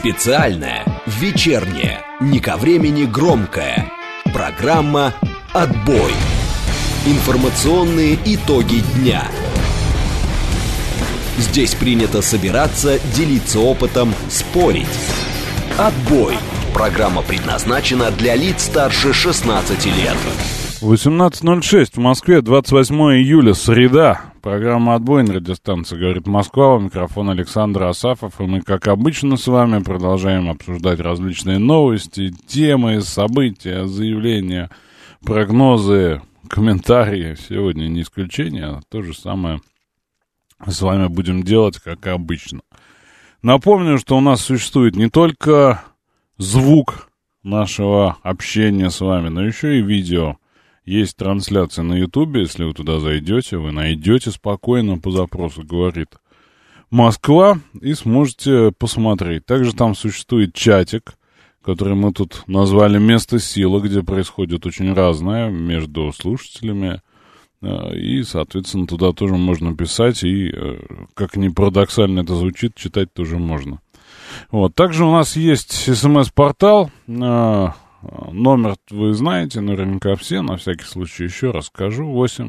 Специальная, вечерняя, не ко времени громкая программа «Отбой». Информационные итоги дня. Здесь принято собираться, делиться опытом, спорить. «Отбой». Программа предназначена для лиц старше 16 лет. 18:06 в Москве, 28 июля, среда. Программа «Отбой» на радиостанции «Говорит Москва». У микрофона Александр Асафов. И мы, как обычно, с вами продолжаем обсуждать различные новости, темы, события, заявления, прогнозы, комментарии. Сегодня не исключение, а то же самое с вами будем делать, как обычно. Напомню, что у нас существует не только звук нашего общения с вами, но еще и видео. Есть трансляция на Ютубе, если вы туда зайдете, вы найдете спокойно по запросу «Говорит Москва» и сможете посмотреть. Также там существует чатик, который мы тут назвали «Место силы», где происходит очень разное между слушателями. И, соответственно, туда тоже можно писать, и, как ни парадоксально это звучит, читать тоже можно. Вот. Также у нас есть СМС-портал. Номер вы знаете, наверняка все, на всякий случай еще раз скажу.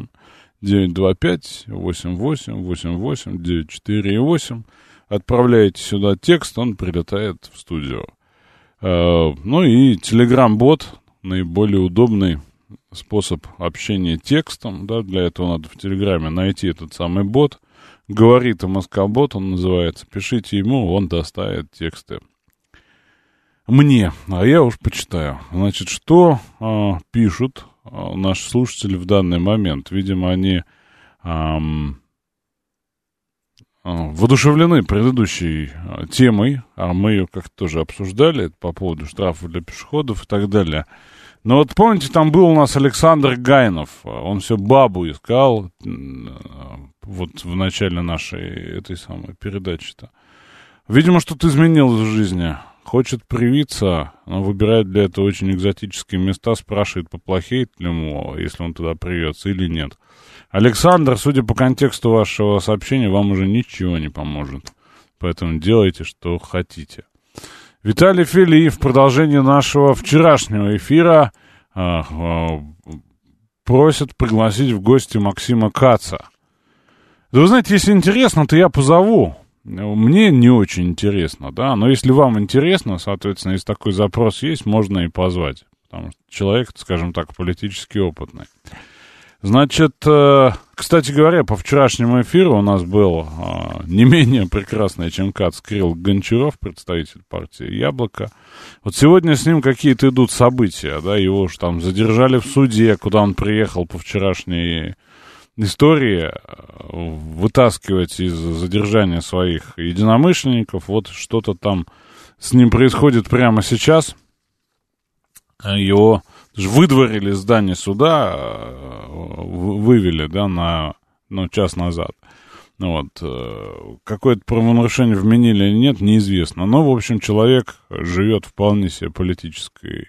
8-925-88-88-94-8. Отправляете сюда текст, он прилетает в студию. Ну и Telegram-бот, наиболее удобный способ общения текстом. Да, для этого надо в Телеграме найти этот самый бот. Говорит МСК-бот, он называется. Пишите ему, он доставит тексты мне, а я уж почитаю. Значит, что пишут наши слушатели в данный момент? Видимо, они воодушевлены предыдущей темой, а мы ее как-то тоже обсуждали, это по поводу штрафов для пешеходов и так далее. Но вот помните, там был у нас Александр Гайнов, он все бабу искал вот в начале нашей этой самой передачи-то. Видимо, что-то изменилось в жизни. Хочет привиться, но выбирает для этого очень экзотические места, спрашивает, поплохеет ли ему, если он туда привьется или нет. Александр, судя по контексту вашего сообщения, вам уже ничего не поможет. Поэтому делайте, что хотите. Виталий Фили в продолжении нашего вчерашнего эфира просит пригласить в гости Максима Каца. Да вы знаете, если интересно, то я позову. Мне не очень интересно, да, но если вам интересно, соответственно, если такой запрос есть, можно и позвать, потому что человек, скажем так, политически опытный. Значит, кстати говоря, по вчерашнему эфиру у нас был не менее прекрасный, чем Кац, Кирилл Гончаров, представитель партии «Яблоко». Вот сегодня с ним какие-то идут события, да, его уж там задержали в суде, куда он приехал по вчерашней истории, вытаскивать из задержания своих единомышленников. Вот что-то там с ним происходит прямо сейчас. Его выдворили из здания суда, вывели, да, на час назад. Вот. Какое-то правонарушение вменили или нет, неизвестно. Но, в общем, человек живет вполне себе политической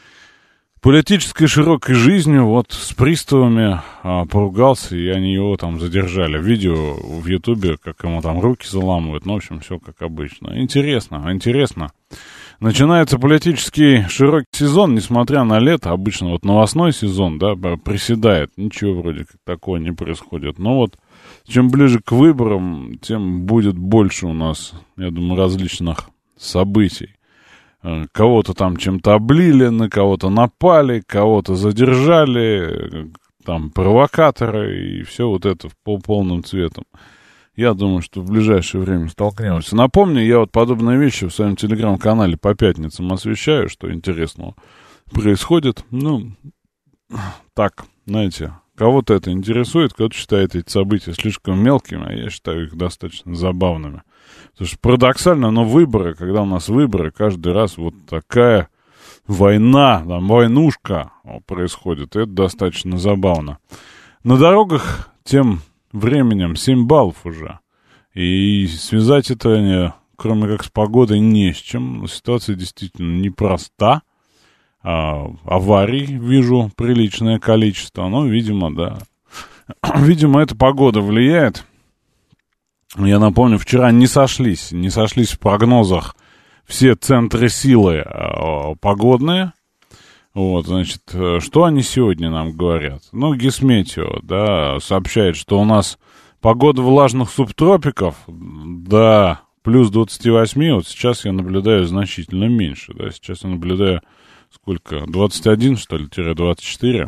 широкой жизнью, вот с приставами поругался, и они его там задержали. Видео в Ютубе, как ему там руки заламывают, ну, в общем, все как обычно. Интересно. Начинается политический широкий сезон, несмотря на лето, обычно вот новостной сезон, да, приседает, ничего вроде как такого не происходит. Но вот чем ближе к выборам, тем будет больше у нас, я думаю, различных событий. Кого-то там чем-то облили, на кого-то напали, кого-то задержали, там провокаторы и все вот это полным цветом. Я думаю, что в ближайшее время столкнемся. Напомню, я вот подобные вещи в своем телеграм-канале по пятницам освещаю, что интересного происходит. Ну, так, знаете, кого-то это интересует, кто-то считает эти события слишком мелкими, а я считаю их достаточно забавными. Потому что парадоксально, но выборы, когда у нас выборы, каждый раз вот такая война, там, войнушка происходит, и это достаточно забавно. На дорогах тем временем 7 баллов уже, и связать это, кроме как с погодой, не с чем. Ситуация действительно непроста. Аварий вижу приличное количество, но, видимо, да. Видимо, эта погода влияет. Я напомню, вчера не сошлись в прогнозах все центры силы погодные. Вот, значит, что они сегодня нам говорят? Ну, Гисметео, да, сообщает, что у нас погода влажных субтропиков до плюс 28, вот сейчас я наблюдаю значительно меньше, да, сейчас я наблюдаю сколько, 21, что ли, 24.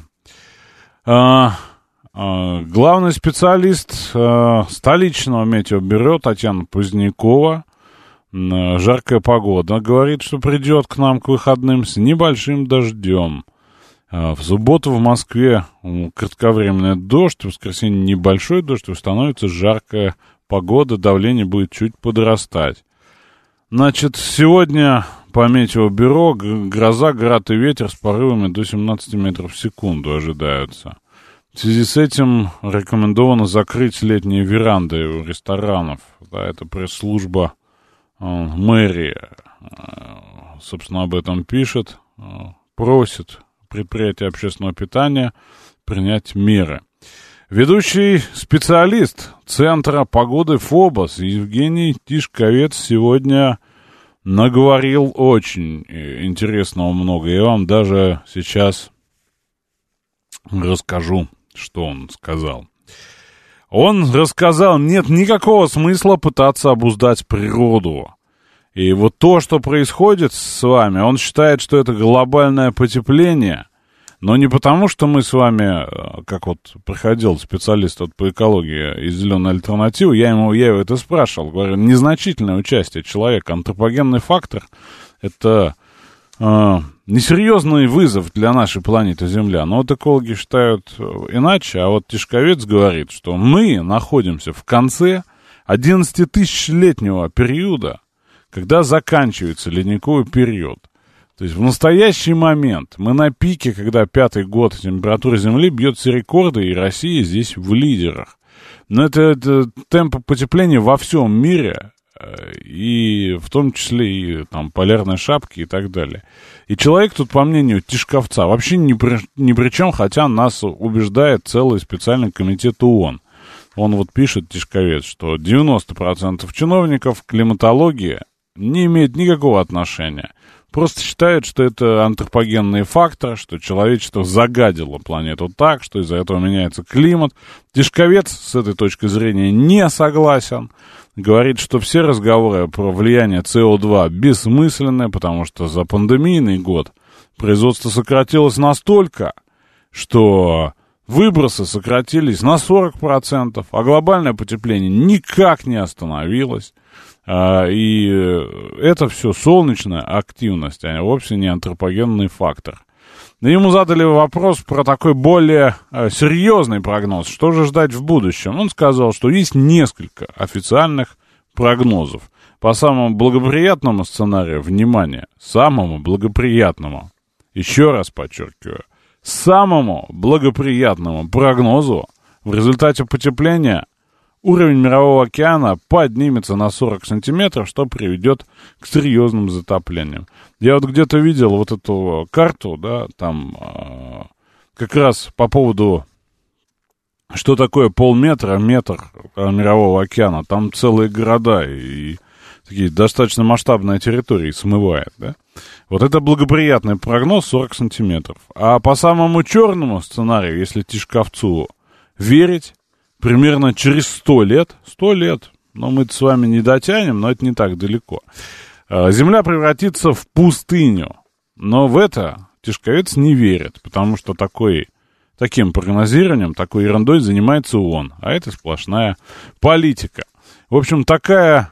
Главный специалист столичного метеобюро Татьяна Позднякова, жаркая погода, говорит, что придет к нам к выходным с небольшим дождем. В субботу в Москве кратковременный дождь, в воскресенье небольшой дождь, установится жаркая погода, давление будет чуть подрастать. Значит, сегодня по метеобюро гроза, град и ветер с порывами до 17 метров в секунду ожидаются. В связи с этим рекомендовано закрыть летние веранды у ресторанов. Да, это пресс-служба мэрии, собственно, об этом пишет, просит предприятия общественного питания принять меры. Ведущий специалист Центра погоды ФОБОС Евгений Тишковец сегодня наговорил очень интересного много. Я вам даже сейчас расскажу, что он сказал. Он рассказал, нет никакого смысла пытаться обуздать природу. И вот то, что происходит с вами, он считает, что это глобальное потепление, но не потому, что мы с вами, как вот приходил специалист по экологии из «Зеленой альтернативы», я его это спрашивал, говорю, незначительное участие человека, антропогенный фактор, это несерьезный вызов для нашей планеты Земля. Но вот экологи считают иначе, а вот Тишковец говорит, что мы находимся в конце 11-тысячелетнего периода, когда заканчивается ледниковый период. То есть в настоящий момент мы на пике, когда 5-й год температура Земли бьет все рекорды, и Россия здесь в лидерах. Но это темпы потепления во всем мире, и в том числе и там полярные шапки и так далее. И человек тут, по мнению Тишковца, вообще ни при чем, хотя нас убеждает целый специальный комитет ООН. Он вот пишет, Тишковец, что 90% чиновников к климатологии не имеют никакого отношения. Просто считают, что это антропогенный фактор, что человечество загадило планету так, что из-за этого меняется климат. Тишковец с этой точки зрения не согласен. Говорит, что все разговоры про влияние СО2 бессмысленны, потому что за пандемийный год производство сократилось настолько, что выбросы сократились на 40%, а глобальное потепление никак не остановилось. И это все солнечная активность, а вовсе не антропогенный фактор. Ему задали вопрос про такой более серьезный прогноз. Что же ждать в будущем? Он сказал, что есть несколько официальных прогнозов. По самому благоприятному сценарию, внимание, самому благоприятному, еще раз подчеркиваю, самому благоприятному прогнозу в результате потепления уровень Мирового океана поднимется на 40 сантиметров, что приведет к серьезным затоплениям. Я вот где-то видел вот эту карту, да, там как раз по поводу, что такое полметра, метр Мирового океана. Там целые города и такие достаточно масштабные территории смывает, да. Вот это благоприятный прогноз 40 сантиметров. А по самому черному сценарию, если Тишковцу верить, примерно через 100 лет, но мы с вами не дотянем, но это не так далеко, Земля превратится в пустыню. Но в это Тишковец не верит, потому что таким прогнозированием, такой ерундой занимается ООН, а это сплошная политика. В общем, такая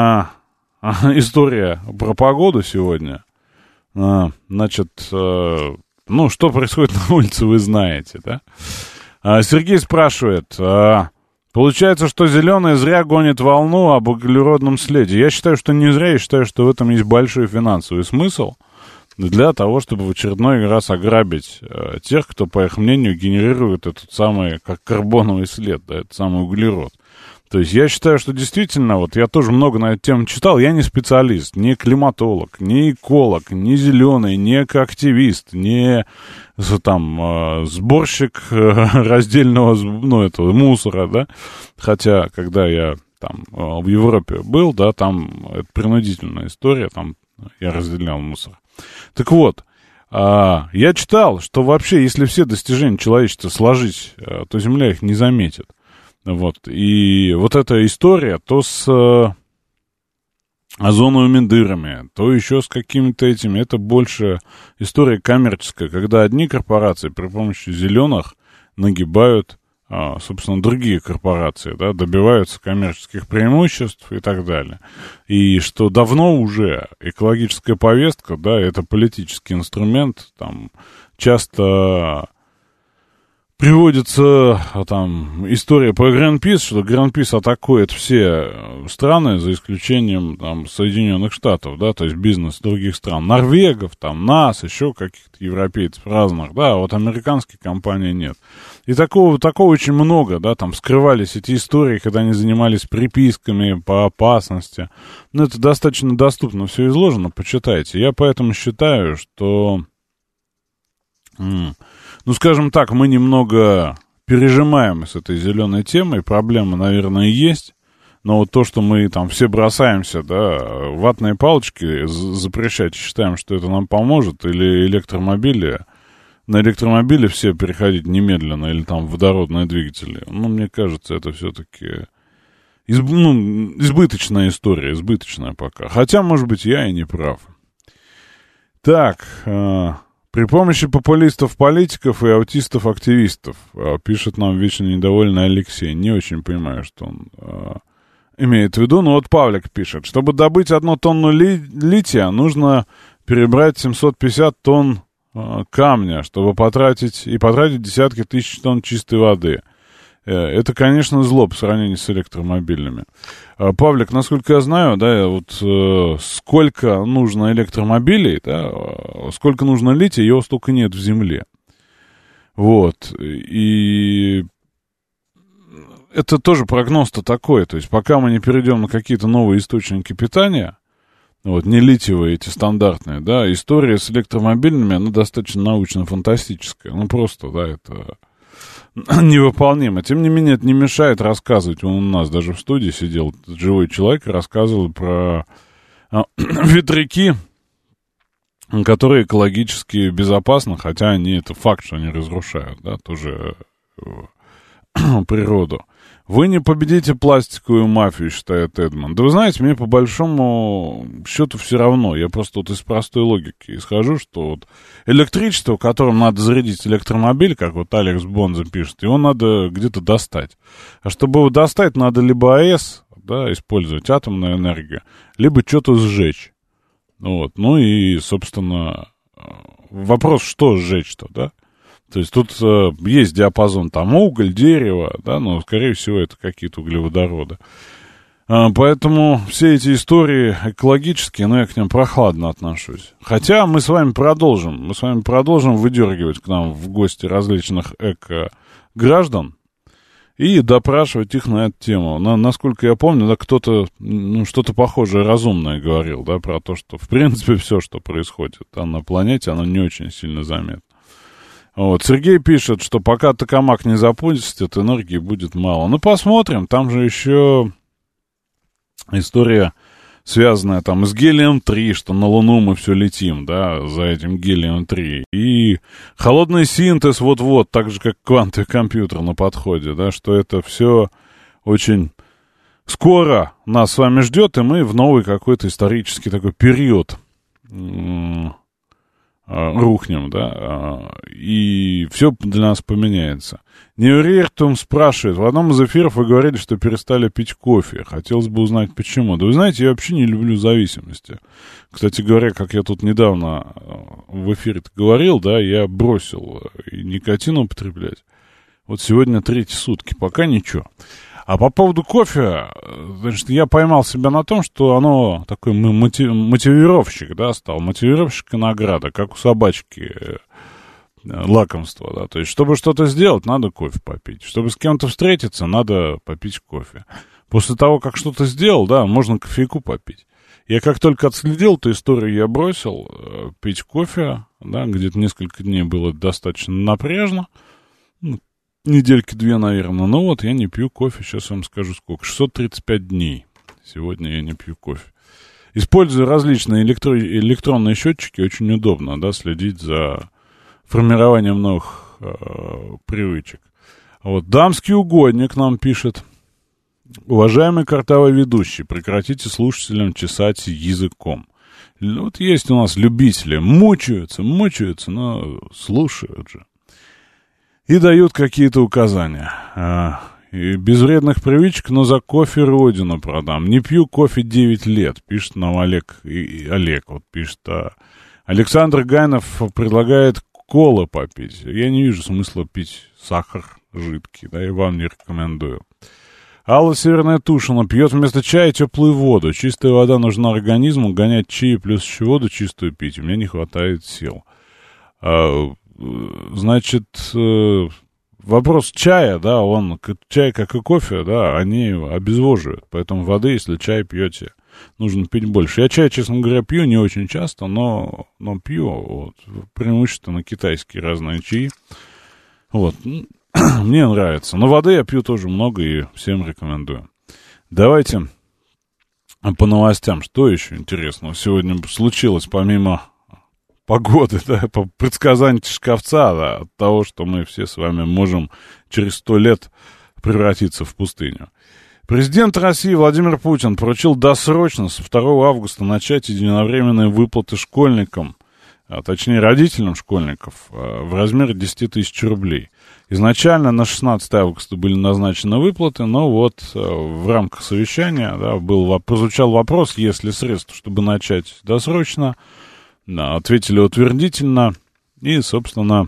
история про погоду сегодня. Значит, что происходит на улице, вы знаете, да? Сергей спрашивает, получается, что зеленые зря гонят волну об углеродном следе. Я считаю, что не зря, я считаю, что в этом есть большой финансовый смысл для того, чтобы в очередной раз ограбить тех, кто, по их мнению, генерирует этот самый, как карбоновый след, да, этот самый углерод. То есть я считаю, что действительно, вот я тоже много на эту тему читал, я не специалист, не климатолог, не эколог, не зеленый, не активист, не там сборщик раздельного мусора, да, хотя, когда я там в Европе был, да, там это принудительная история, там я разделял мусор. Так вот, я читал, что вообще, если все достижения человечества сложить, то Земля их не заметит. Вот. И вот эта история то с озоновыми дырами, то еще с какими-то этими, это больше история коммерческая, когда одни корпорации при помощи зеленых нагибают, собственно, другие корпорации, да, добиваются коммерческих преимуществ и так далее. И что давно уже экологическая повестка, да, это политический инструмент, там часто приводится там история про Greenpeace, что Greenpeace атакует все страны, за исключением там Соединенных Штатов, да, то есть бизнес других стран, норвегов, там, нас, еще каких-то европейцев разных, да, вот американские компании нет. И такого очень много, да, там скрывались эти истории, когда они занимались приписками по опасности. Ну, это достаточно доступно все изложено, почитайте. Я поэтому считаю, что... Ну, скажем так, мы немного пережимаем с этой зеленой темой, проблема, наверное, есть, но вот то, что мы там все бросаемся, да, ватные палочки запрещать, считаем, что это нам поможет, или электромобили, на электромобили все переходить немедленно, или там водородные двигатели, ну, мне кажется, это все-таки избыточная история, избыточная пока, хотя, может быть, я и не прав. Так, при помощи популистов-политиков и аутистов-активистов, пишет нам вечно недовольный Алексей. Не очень понимаю, что он имеет в виду. Но вот Павлик пишет. Чтобы добыть 1 тонну лития, нужно перебрать 750 тонн камня, чтобы потратить десятки тысяч тонн чистой воды. Это, конечно, зло по сравнению с электромобилями. Павлик, насколько я знаю, да, вот сколько нужно электромобилей, да, сколько нужно лития, его столько нет в земле. Вот. И это тоже прогноз-то такой. То есть пока мы не перейдем на какие-то новые источники питания, вот, не литиевые эти стандартные, да, история с электромобилями, она достаточно научно-фантастическая. Ну, просто, да, это... невыполнимо. Тем не менее, это не мешает рассказывать. Он у нас даже в студии сидел живой человек и рассказывал про ветряки, которые экологически безопасны, хотя они, это факт, что они разрушают, да, тоже природу. Вы не победите пластиковую мафию, считает Эдмон. Да вы знаете, мне по большому счету все равно. Я просто вот из простой логики исхожу, что вот электричество, которым надо зарядить электромобиль, как вот Алекс Бонза пишет, его надо где-то достать. А чтобы его достать, надо либо АЭС, да, использовать атомную энергию, либо что-то сжечь. Вот. Ну и, собственно, вопрос, что сжечь-то, да? То есть тут есть диапазон, там уголь, дерево, да, но, скорее всего, это какие-то углеводороды. Поэтому все эти истории экологические, но я к ним прохладно отношусь. Хотя мы с вами продолжим выдергивать к нам в гости различных эко-граждан и допрашивать их на эту тему. Насколько я помню, да, кто-то, что-то похожее разумное говорил, да, про то, что, в принципе, все, что происходит там на планете, оно не очень сильно заметно. Вот, Сергей пишет, что пока токамак не запустит, энергии будет мало. Ну, посмотрим, там же еще история, связанная там с гелием-3, что на Луну мы все летим, да, за этим гелием-3. И холодный синтез вот-вот, так же, как квантовый компьютер на подходе, да, что это все очень скоро нас с вами ждет, и мы в новый какой-то исторический такой период рухнем, да, и все для нас поменяется. Неуриертум спрашивает, в одном из эфиров вы говорили, что перестали пить кофе. Хотелось бы узнать, почему. Да вы знаете, я вообще не люблю зависимости. Кстати говоря, как я тут недавно в эфире говорил, да, я бросил и никотин употреблять. Вот сегодня 3 сутки, пока ничего. А по поводу кофе, значит, я поймал себя на том, что оно такой мотивировщик, да, стал. Мотивировщик и награда, как у собачки лакомство, да. То есть, чтобы что-то сделать, надо кофе попить. Чтобы с кем-то встретиться, надо попить кофе. После того, как что-то сделал, да, можно кофейку попить. Я как только отследил эту историю, я бросил пить кофе, да, где-то несколько дней было достаточно напряжно. недельки 2, наверное. Ну вот, я не пью кофе, сейчас вам скажу сколько. 635 дней. Сегодня я не пью кофе. Используя различные электронные счетчики, очень удобно, да, следить за формированием новых привычек. Вот, дамский угодник нам пишет. Уважаемый картавый ведущий, прекратите слушателям чесать языком. Вот есть у нас любители, мучаются, но слушают же. И дают какие-то указания. И без вредных привычек, но за кофе родину продам. Не пью кофе 9 лет, пишет нам Олег. И Олег вот пишет. Александр Гайнов предлагает колы попить. Я не вижу смысла пить сахар жидкий, да, и вам не рекомендую. Алла Северная Тушина пьет вместо чая теплую воду. Чистая вода нужна организму, гонять чаи плюс еще воду чистую пить. У меня не хватает сил. Значит, вопрос чая, да, чай, как и кофе, да, они обезвоживают. Поэтому воды, если чай пьете, нужно пить больше. Я чай, честно говоря, пью не очень часто, но пью, вот, преимущественно китайские разные чаи. Вот, мне нравится. Но воды я пью тоже много и всем рекомендую. Давайте по новостям. Что еще интересного сегодня случилось, помимо погоды, да, по предсказанию Тишковца, да, от того, что мы все с вами можем через 100 лет превратиться в пустыню. Президент России Владимир Путин поручил досрочно с 2 августа начать единовременные выплаты школьникам, а точнее родителям школьников, в размере 10 тысяч рублей. Изначально на 16 августа были назначены выплаты, но вот в рамках совещания, да, прозвучал вопрос, есть ли средства, чтобы начать досрочно. Да, ответили утвердительно, и, собственно,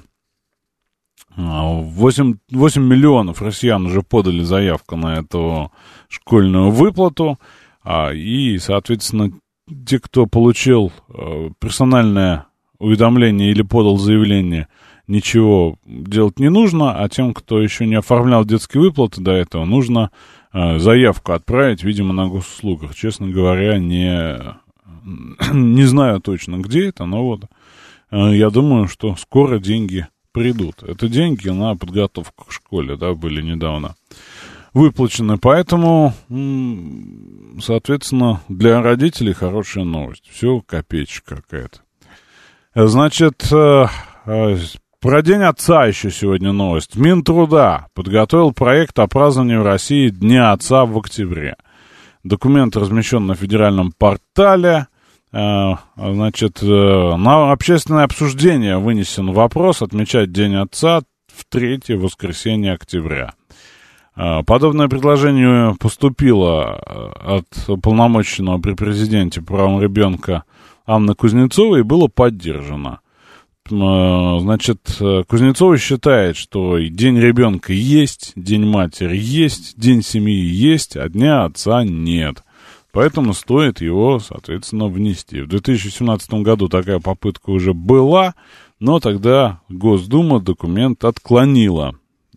8 миллионов россиян уже подали заявку на эту школьную выплату, и, соответственно, те, кто получил персональное уведомление или подал заявление, ничего делать не нужно, а тем, кто еще не оформлял детские выплаты до этого, нужно заявку отправить, видимо, на госуслугах. Честно говоря, не знаю точно, где это, но вот я думаю, что скоро деньги придут. Это деньги на подготовку к школе, да, были недавно выплачены, поэтому, соответственно, для родителей хорошая новость. Все копеечка какая-то. Значит, про День Отца еще сегодня новость. Минтруда подготовил проект о праздновании в России Дня Отца в октябре. Документ размещен на федеральном портале. Значит, на общественное обсуждение вынесен вопрос отмечать День Отца в 3-е воскресенье октября. Подобное предложение поступило от уполномоченного при президенте по правам ребенка Анны Кузнецовой и было поддержано. Значит, Кузнецова считает, что День ребенка есть, День матери есть, День семьи есть, а Дня Отца нет. Поэтому стоит его, соответственно, внести. В 2017 году такая попытка уже была, но тогда Госдума документ отклонила.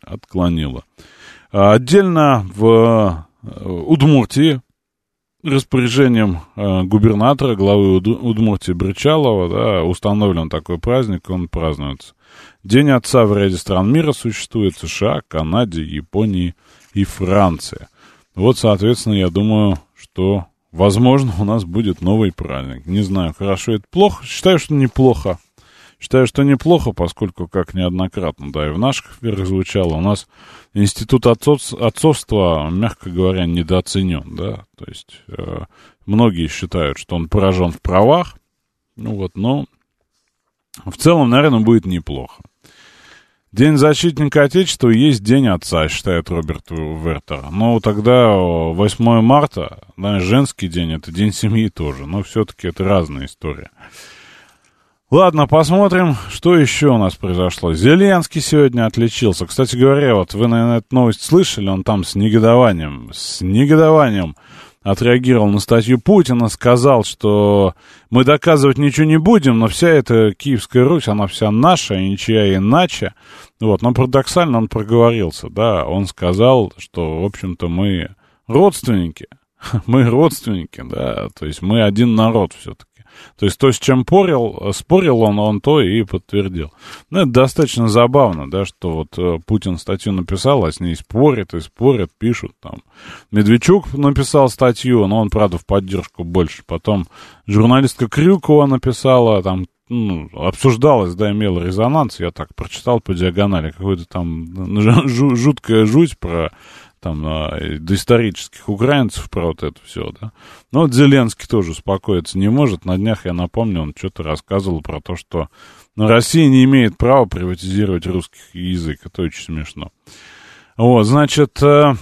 Отдельно в Удмуртии распоряжением губернатора, главы Удмуртии Брычалова, да, установлен такой праздник, он празднуется. День Отца в ряде стран мира существует: США, Канаде, Японии и Франции. Вот, соответственно, я думаю, что, возможно, у нас будет новый праздник. Не знаю, хорошо это плохо. Считаю, что неплохо. Поскольку, как неоднократно, да, и в наших эфирах звучало, у нас институт отцовства, мягко говоря, недооценен, да. То есть многие считают, что он поражен в правах. Ну вот, но в целом, наверное, будет неплохо. День защитника Отечества есть День Отца, считает Роберт Вертер. Но тогда 8 марта, да, женский день, это День семьи тоже. Но все-таки это разная история. Ладно, посмотрим, что еще у нас произошло. Зеленский сегодня отличился. Кстати говоря, вот вы, наверное, эту новость слышали, он там с негодованием отреагировал на статью Путина, сказал, что мы доказывать ничего не будем, но вся эта Киевская Русь, она вся наша, и ничья иначе. Вот, но парадоксально он проговорился, да, он сказал, что, в общем-то, мы родственники, да, то есть мы один народ все-таки. То есть то, с чем спорил он то и подтвердил. Ну, это достаточно забавно, да, что вот Путин статью написал, а с ней спорят и спорят, пишут там. Медведчук написал статью, но он, правда, в поддержку больше. Потом журналистка Крюкова написала, там, обсуждалось, да, имело резонанс. Я так прочитал по диагонали, какой-то там жуткая жуть про там доисторических украинцев, про вот это все, да. Но вот Зеленский тоже успокоиться не может. На днях, я напомню, он что-то рассказывал про то, что Россия не имеет права приватизировать русский язык. Это очень смешно. Вот, значит,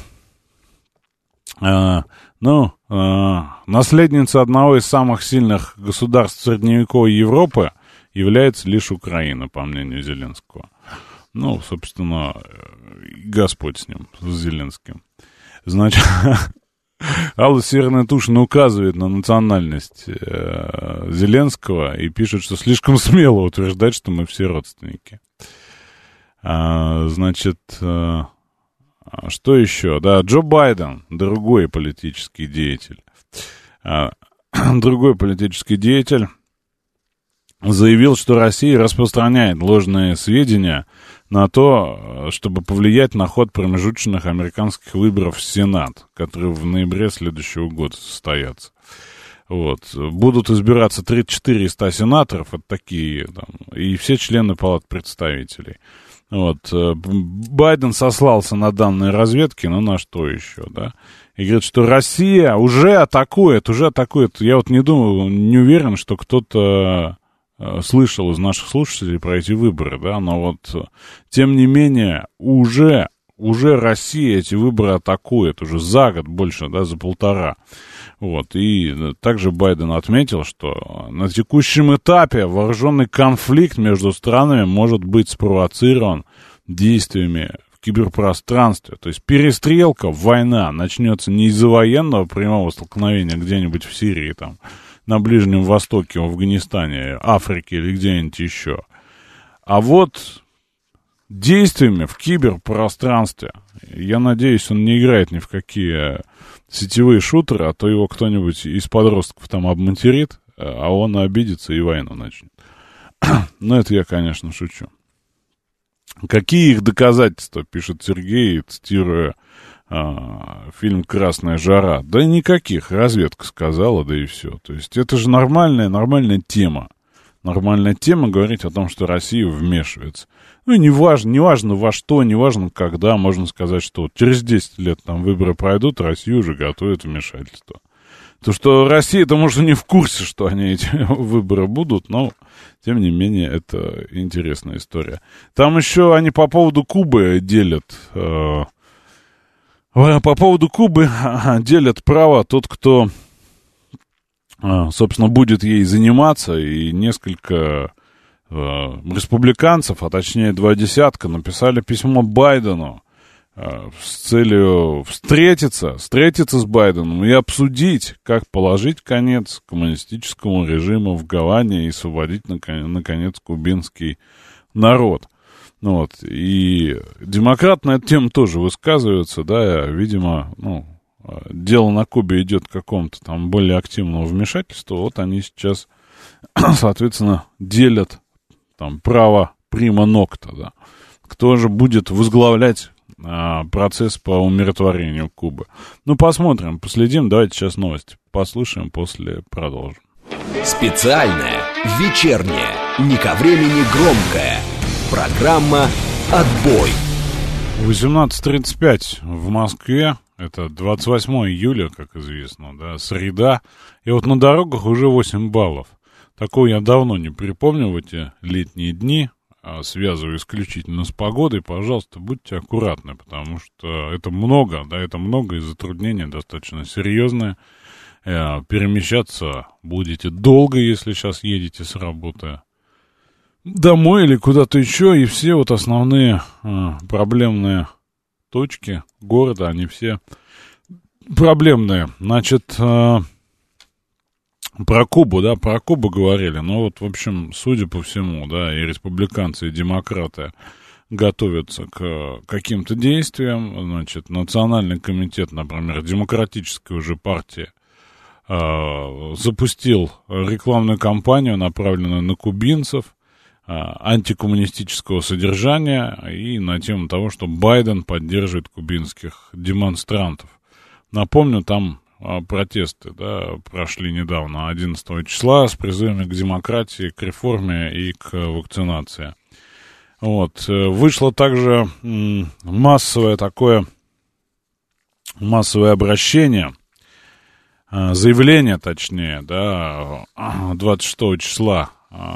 наследница одного из самых сильных государств средневековой Европы является лишь Украина, по мнению Зеленского. Ну, собственно, Господь с ним, с Зеленским. Значит, Алла Северная-Тушина указывает на национальность Зеленского и пишет, что слишком смело утверждать, что мы все родственники. Значит, что еще? Да, Джо Байден, другой политический деятель. Другой политический деятель заявил, что Россия распространяет ложные сведения на то, чтобы повлиять на ход промежуточных американских выборов в Сенат, которые в ноябре следующего года состоятся. Вот. Будут избираться 34 из 100 сенаторов, это такие, там, и все члены палат представителей. Вот. Байден сослался на данные разведки, но на что еще, да? И говорит, что Россия уже атакует. Я вот не уверен, что кто-то слышал из наших слушателей про эти выборы, да, но вот, тем не менее, уже Россия эти выборы атакует, уже за год больше, да, за полтора. Вот, и также Байден отметил, что на текущем этапе вооруженный конфликт между странами может быть спровоцирован действиями в киберпространстве. То есть перестрелка, война начнется не из-за военного прямого столкновения где-нибудь в Сирии, там, на Ближнем Востоке, в Афганистане, Африке или где-нибудь еще. А вот действиями в киберпространстве. Я надеюсь, он не играет ни в какие сетевые шутеры, а то его кто-нибудь из подростков там обматерит, а он обидится и войну начнет. Но это я, конечно, шучу. Какие их доказательства, пишет Сергей, цитируя фильм «Красная жара». Да никаких, разведка сказала, да и все. То есть это же нормальная тема. Нормальная тема говорить о том, что Россия вмешивается. Ну, неважно во что, неважно когда, можно сказать, что вот через 10 лет там выборы пройдут, Россию уже готовят вмешательство. То, что Россия-то, может, и не в курсе, что они эти выборы будут, но, тем не менее, это интересная история. Там еще они по поводу Кубы делят... По поводу Кубы делят право тот, кто, собственно, будет ей заниматься, и несколько республиканцев, а точнее 20, написали письмо Байдену с целью встретиться с Байденом и обсудить, как положить конец коммунистическому режиму в Гаване и освободить, наконец, кубинский народ. Ну вот, и демократы на эту тему тоже высказываются, да, видимо, дело на Кубе идет к какому-то там более активному вмешательству, вот они сейчас, соответственно, делят там право прима нокта, да, кто же будет возглавлять процесс по умиротворению Кубы. Ну, посмотрим, последим, давайте сейчас новости послушаем, после продолжим. Специальная, вечерняя, не ко времени громкая. Программа «Отбой». 18:35 в Москве. Это 28 июля, как известно, да, среда. И вот на дорогах уже 8 баллов. Такого я давно не припомню в эти летние дни. Связываю исключительно с погодой. Пожалуйста, будьте аккуратны, потому что это много, да, это много, и затруднения достаточно серьезные. Перемещаться будете долго, если сейчас едете с работы домой или куда-то еще, и все вот основные проблемные точки города, они все проблемные. Значит, про Кубу говорили, но вот, в общем, судя по всему, да, и республиканцы, и демократы готовятся к каким-то действиям. Значит, Национальный комитет, например, демократической уже партии, запустил рекламную кампанию, направленную на кубинцев, антикоммунистического содержания и на тему того, что Байден поддерживает кубинских демонстрантов. Напомню, там протесты, да, прошли недавно, 11 числа, с призывами к демократии, к реформе и к вакцинации. Вот. Вышло также массовое обращение, заявление, точнее, да, 26 числа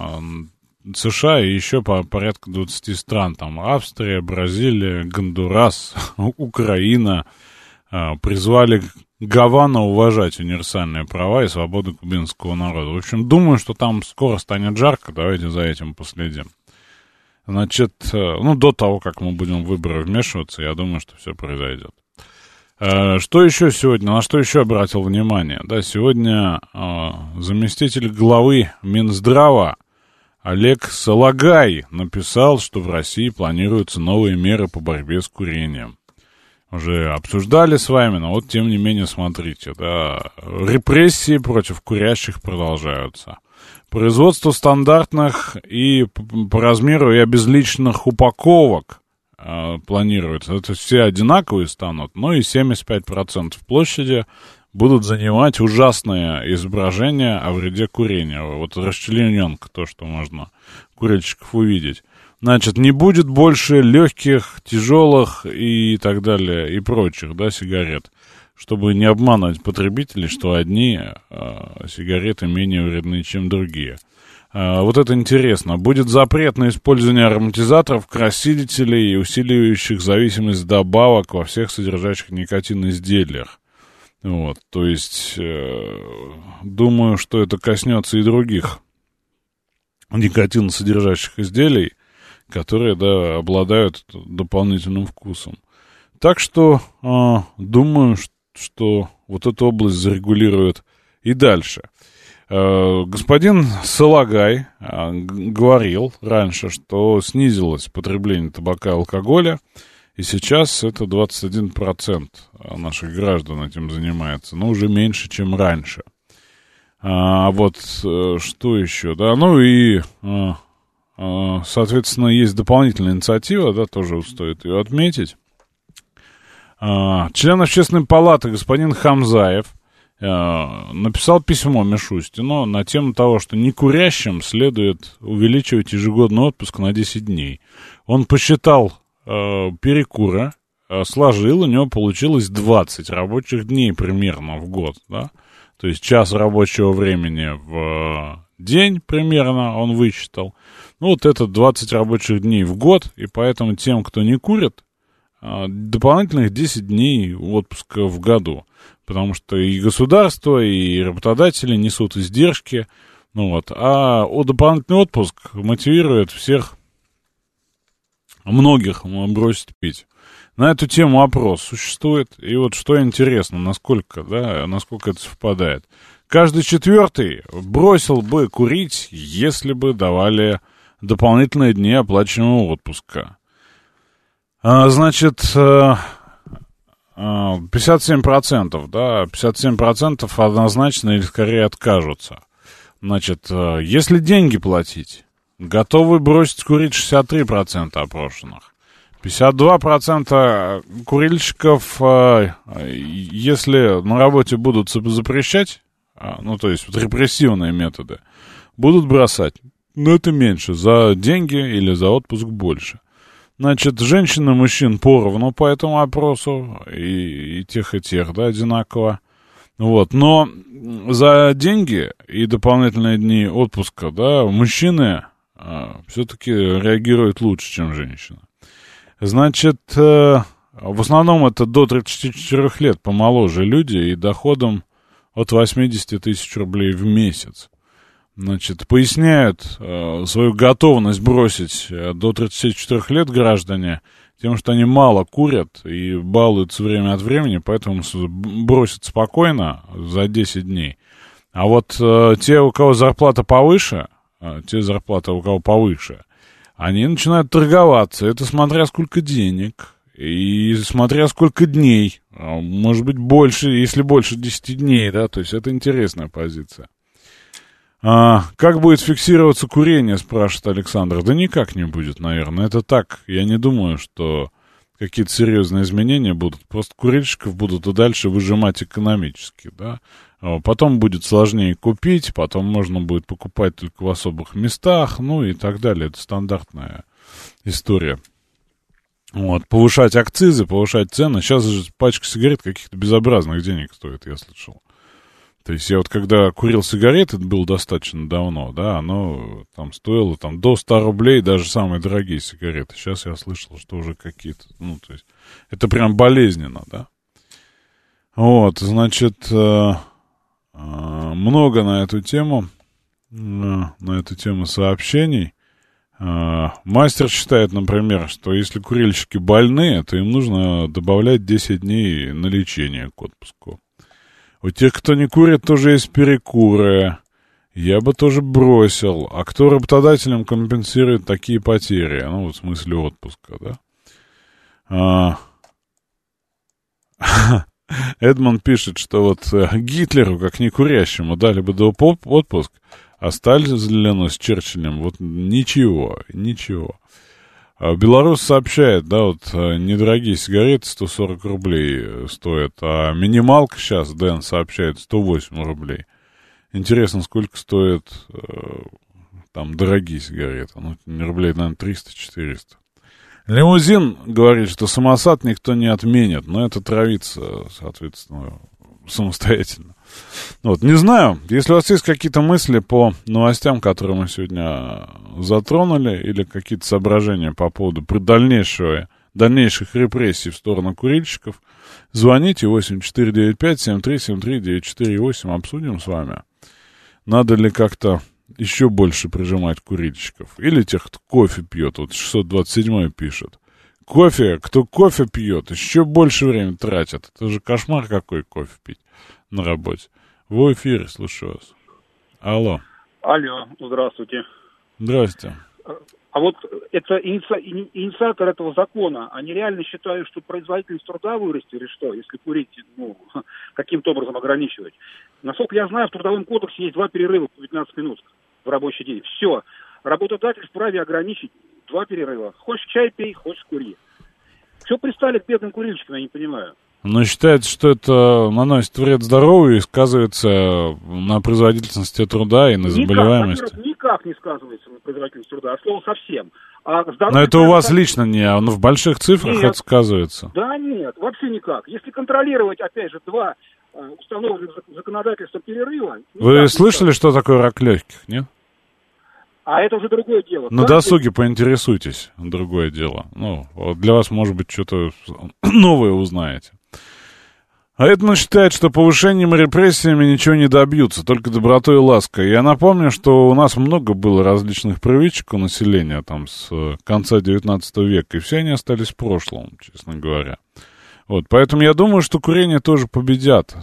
США и еще порядка 20 стран, там Австрия, Бразилия, Гондурас, Украина, призвали Гавана уважать универсальные права и свободу кубинского народа. В общем, думаю, что там скоро станет жарко, давайте за этим последим. Значит, до того, как мы будем в выборы вмешиваться, я думаю, что все произойдет. Что еще сегодня, на что еще обратил внимание? Да, сегодня заместитель главы Минздрава Олег Салагай написал, что в России планируются новые меры по борьбе с курением. Уже обсуждали с вами, но вот тем не менее, смотрите, да, репрессии против курящих продолжаются. Производство стандартных и по размеру и обезличенных упаковок планируется. Это все одинаковые станут, но и 75% площади будут занимать ужасные изображения о вреде курения. Вот расчлененка, то, что можно курильщиков увидеть. Значит, не будет больше легких, тяжелых и так далее, и прочих, да, сигарет. Чтобы не обманывать потребителей, что одни сигареты менее вредны, чем другие. Вот это интересно. Будет запрет на использование ароматизаторов, красителей и усиливающих зависимость добавок во всех содержащих никотин изделиях. Вот, то есть, думаю, что это коснется и других никотиносодержащих изделий, которые, да, обладают дополнительным вкусом. Так что, думаю, что вот эту область зарегулируют и дальше. Господин Салагай говорил раньше, что снизилось потребление табака и алкоголя, и сейчас это 21% наших граждан этим занимается, но уже меньше, чем раньше. Вот что еще, да, соответственно, есть дополнительная инициатива, да, тоже стоит ее отметить. Член Общественной палаты господин Хамзаев написал письмо Мишустину на тему того, что некурящим следует увеличивать ежегодный отпуск на 10 дней. Он посчитал перекура, сложил, у него получилось 20 рабочих дней примерно в год, да, то есть час рабочего времени в день примерно он высчитал. Ну, вот это 20 рабочих дней в год, и поэтому тем, кто не курит, дополнительных 10 дней отпуска в году, потому что и государство, и работодатели несут издержки, а дополнительный отпуск мотивирует многих бросить пить. На эту тему опрос существует, и вот что интересно, насколько это совпадает. Каждый четвертый бросил бы курить, если бы давали дополнительные дни оплачиваемого отпуска. Значит, 57%, да, 57% однозначно или скорее откажутся. Значит, если деньги платить, готовы бросить курить 63% опрошенных. 52% курильщиков, если на работе будут запрещать, то есть вот репрессивные методы, будут бросать. Но это меньше, за деньги или за отпуск больше. Значит, женщин и мужчин поровну по этому опросу, и тех, да, одинаково. Вот, но за деньги и дополнительные дни отпуска, да, мужчины все-таки реагируют лучше, чем женщины. Значит, в основном это до 34 лет помоложе люди и доходом от 80 тысяч рублей в месяц. Значит, поясняют свою готовность бросить до 34 лет граждане тем, что они мало курят и балуются время от времени, поэтому бросят спокойно за 10 дней. А вот те, у кого зарплата повыше, они начинают торговаться. Это смотря сколько денег. и смотря сколько дней, может быть, больше, если больше 10 дней, да, то есть это интересная позиция. Как будет фиксироваться курение, спрашивает Александр. Да никак не будет, наверное. Это так. Я не думаю, что какие-то серьезные изменения будут. Просто курильщиков будут и дальше выжимать экономически, да. Потом будет сложнее купить, потом можно будет покупать только в особых местах, ну и так далее. Это стандартная история. Вот, повышать акцизы, повышать цены. Сейчас же пачка сигарет каких-то безобразных денег стоит, я слышал. То есть я вот когда курил сигареты, это было достаточно давно, да, оно там стоило там до 100 рублей, даже самые дорогие сигареты. Сейчас я слышал, что уже какие-то, ну, то есть это прям болезненно, да. Вот, значит, много на эту тему сообщений. Мастер считает, например, что если курильщики больные, то им нужно добавлять 10 дней на лечение к отпуску. У тех, кто не курит, тоже есть перекуры. Я бы тоже бросил. А кто работодателям компенсирует такие потери? Ну, в смысле отпуска, да? Эдмон пишет, что вот Гитлеру, как некурящему, дали бы отпуск, а Сталину с Черчиллем вот ничего. Беларусь сообщает, да, вот недорогие сигареты 140 рублей стоят, а минималка сейчас, Дэн сообщает, 108 рублей. Интересно, сколько стоят там дорогие сигареты? Ну, рублей, наверное, 300-400. Лимузин говорит, что самосад никто не отменит, но это травиться, соответственно, самостоятельно. Вот, не знаю, если у вас есть какие-то мысли по новостям, которые мы сегодня затронули, или какие-то соображения по поводу дальнейших репрессий в сторону курильщиков, звоните 8495-7373-948, обсудим с вами. Надо ли как-то еще больше прижимать курильщиков? Или тех, кто кофе пьет, вот 627 пишет. Кто кофе пьет, еще больше времени тратят. Это же кошмар какой кофе пить на работе. В эфире, слушаю вас. Алло, здравствуйте. Здрасте. А вот это инициатор этого закона, они реально считают, что производительность труда вырастет или что, если курить, ну, каким-то образом ограничивать? Насколько я знаю, в Трудовом кодексе есть 2 перерыва по 15 минут в рабочий день. Все. Работодатель вправе ограничить 2 перерыва. Хочешь чай пей, хочешь кури. Что пристали к бедным курильщикам, я не понимаю. Но считается, что это наносит вред здоровью и сказывается на производительности труда и на заболеваемости. Никак не сказывается на производительности труда, а слово совсем. Но это у вас лично не, а в больших цифрах это сказывается. Да нет, вообще никак. Если контролировать, опять же, 2 установленных законодательством перерыва... Вы слышали, что такое рак легких, нет? А это уже другое дело. На досуге поинтересуйтесь, другое дело. Ну, для вас, может быть, что-то новое узнаете. А Эдмон считает, что повышением и репрессиями ничего не добьются, только добротой и лаской. Я напомню, что у нас много было различных привычек у населения там с конца 19 века, и все они остались в прошлом, честно говоря. Вот, поэтому я думаю, что курение тоже победят.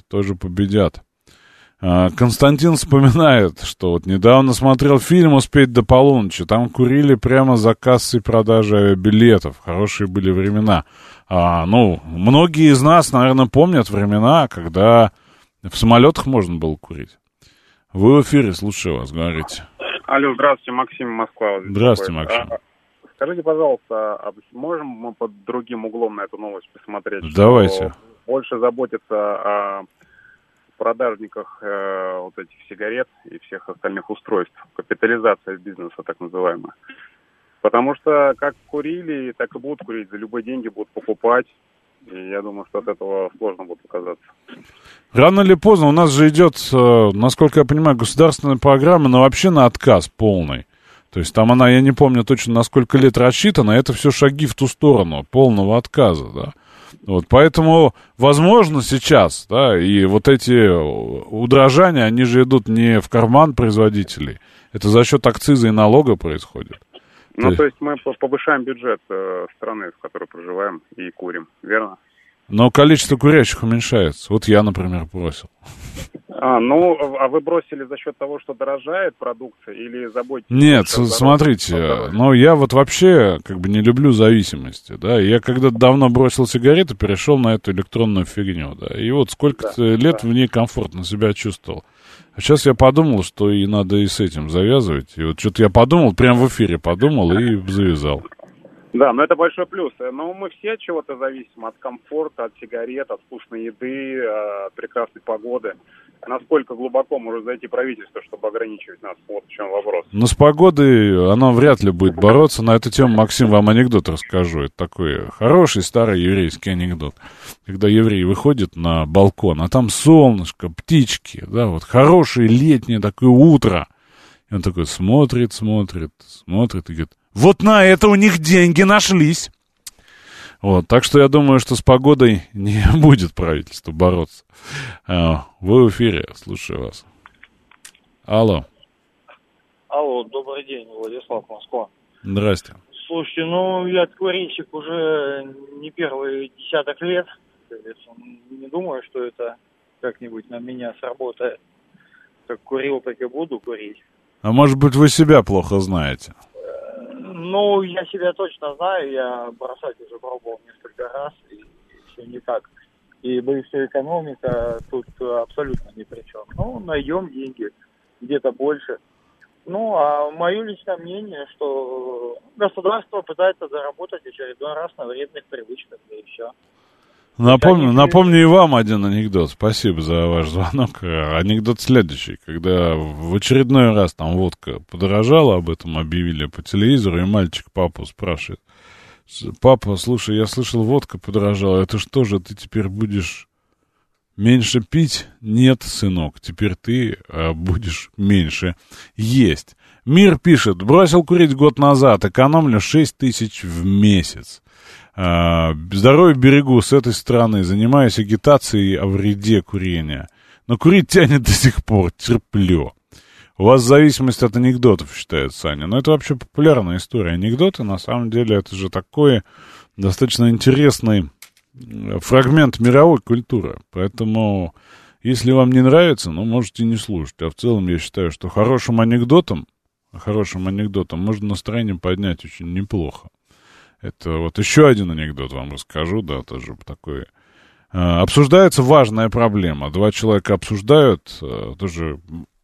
Константин вспоминает, что вот недавно смотрел фильм «Успеть до полуночи». Там курили прямо за кассой продажи авиабилетов. Хорошие были времена. Многие из нас, наверное, помнят времена, когда в самолетах можно было курить. Вы в эфире, слушаю вас, говорите. Алло, здравствуйте, Максим, Москва. Здравствуйте, Максим. Скажите, пожалуйста, можем мы под другим углом на эту новость посмотреть? Давайте. Больше заботиться о продажниках вот этих сигарет и всех остальных устройств. Капитализация бизнеса, так называемая. Потому что как курили, так и будут курить. За любые деньги будут покупать. И я думаю, что от этого сложно будет отказаться. Рано или поздно у нас же идет, насколько я понимаю, государственная программа, но вообще на отказ полный. То есть там она, я не помню точно, на сколько лет рассчитана, это все шаги в ту сторону, полного отказа, да. Вот, поэтому, возможно, сейчас, да, и вот эти удорожания, они же идут не в карман производителей, это за счет акциза и налога происходит. То есть мы повышаем бюджет страны, в которой проживаем, и курим, верно? Но количество курящих уменьшается. Вот я, например, бросил. А вы бросили за счет того, что дорожает продукция, или заботитесь? Нет, смотрите, я вот вообще как бы не люблю зависимости, да, я когда-то давно бросил сигареты, перешел на эту электронную фигню, да, и вот сколько-то лет в ней комфортно себя чувствовал. А сейчас я подумал, что и надо и с этим завязывать, и вот что-то я подумал, прямо в эфире подумал и завязал. Да, но это большой плюс. Но мы все от чего-то зависим, от комфорта, от сигарет, от вкусной еды, от прекрасной погоды. Насколько глубоко может зайти правительство, чтобы ограничивать нас? Вот в чем вопрос. Но с погодой оно вряд ли будет бороться. На эту тему, Максим, вам анекдот расскажу. Это такой хороший старый еврейский анекдот. Когда еврей выходит на балкон, а там солнышко, птички, да, вот хорошее летнее такое утро. И он такой смотрит и говорит: вот на это у них деньги нашлись. Вот, так что я думаю, что с погодой не будет правительство бороться. Вы в эфире, слушаю вас. Алло. Алло, добрый день, Владислав, Москва. Здрасте. Слушайте, я курильщик уже не первый десяток лет. Не думаю, что это как-нибудь на меня сработает. Как курил, так и буду курить. А может быть, вы себя плохо знаете? Я себя точно знаю, я бросать уже пробовал несколько раз, и все никак. И боюсь, что экономика тут абсолютно ни при чем. Найдем деньги, где-то больше. А мое личное мнение, что государство пытается заработать очередной раз на вредных привычках, и все. Напомню и вам один анекдот. Спасибо за ваш звонок. Анекдот следующий. Когда в очередной раз там водка подорожала, об этом объявили по телевизору, и мальчик папу спрашивает: папа, слушай, я слышал, водка подорожала. Это что же, ты теперь будешь меньше пить? Нет, сынок, теперь ты будешь меньше есть. Мир пишет: бросил курить год назад, экономлю 6 тысяч в месяц. Здоровье берегу с этой стороны, занимаюсь агитацией о вреде курения. Но курить тянет до сих пор, терплю. У вас зависимость от анекдотов, считает Саня. Но это вообще популярная история. Анекдоты, на самом деле, это же такой достаточно интересный фрагмент мировой культуры. Поэтому, если вам не нравится, можете не слушать. А в целом, я считаю, что хорошим анекдотом можно настроение поднять очень неплохо. Это вот еще один анекдот вам расскажу, да, тоже такой. Обсуждается важная проблема. Два человека обсуждают, тоже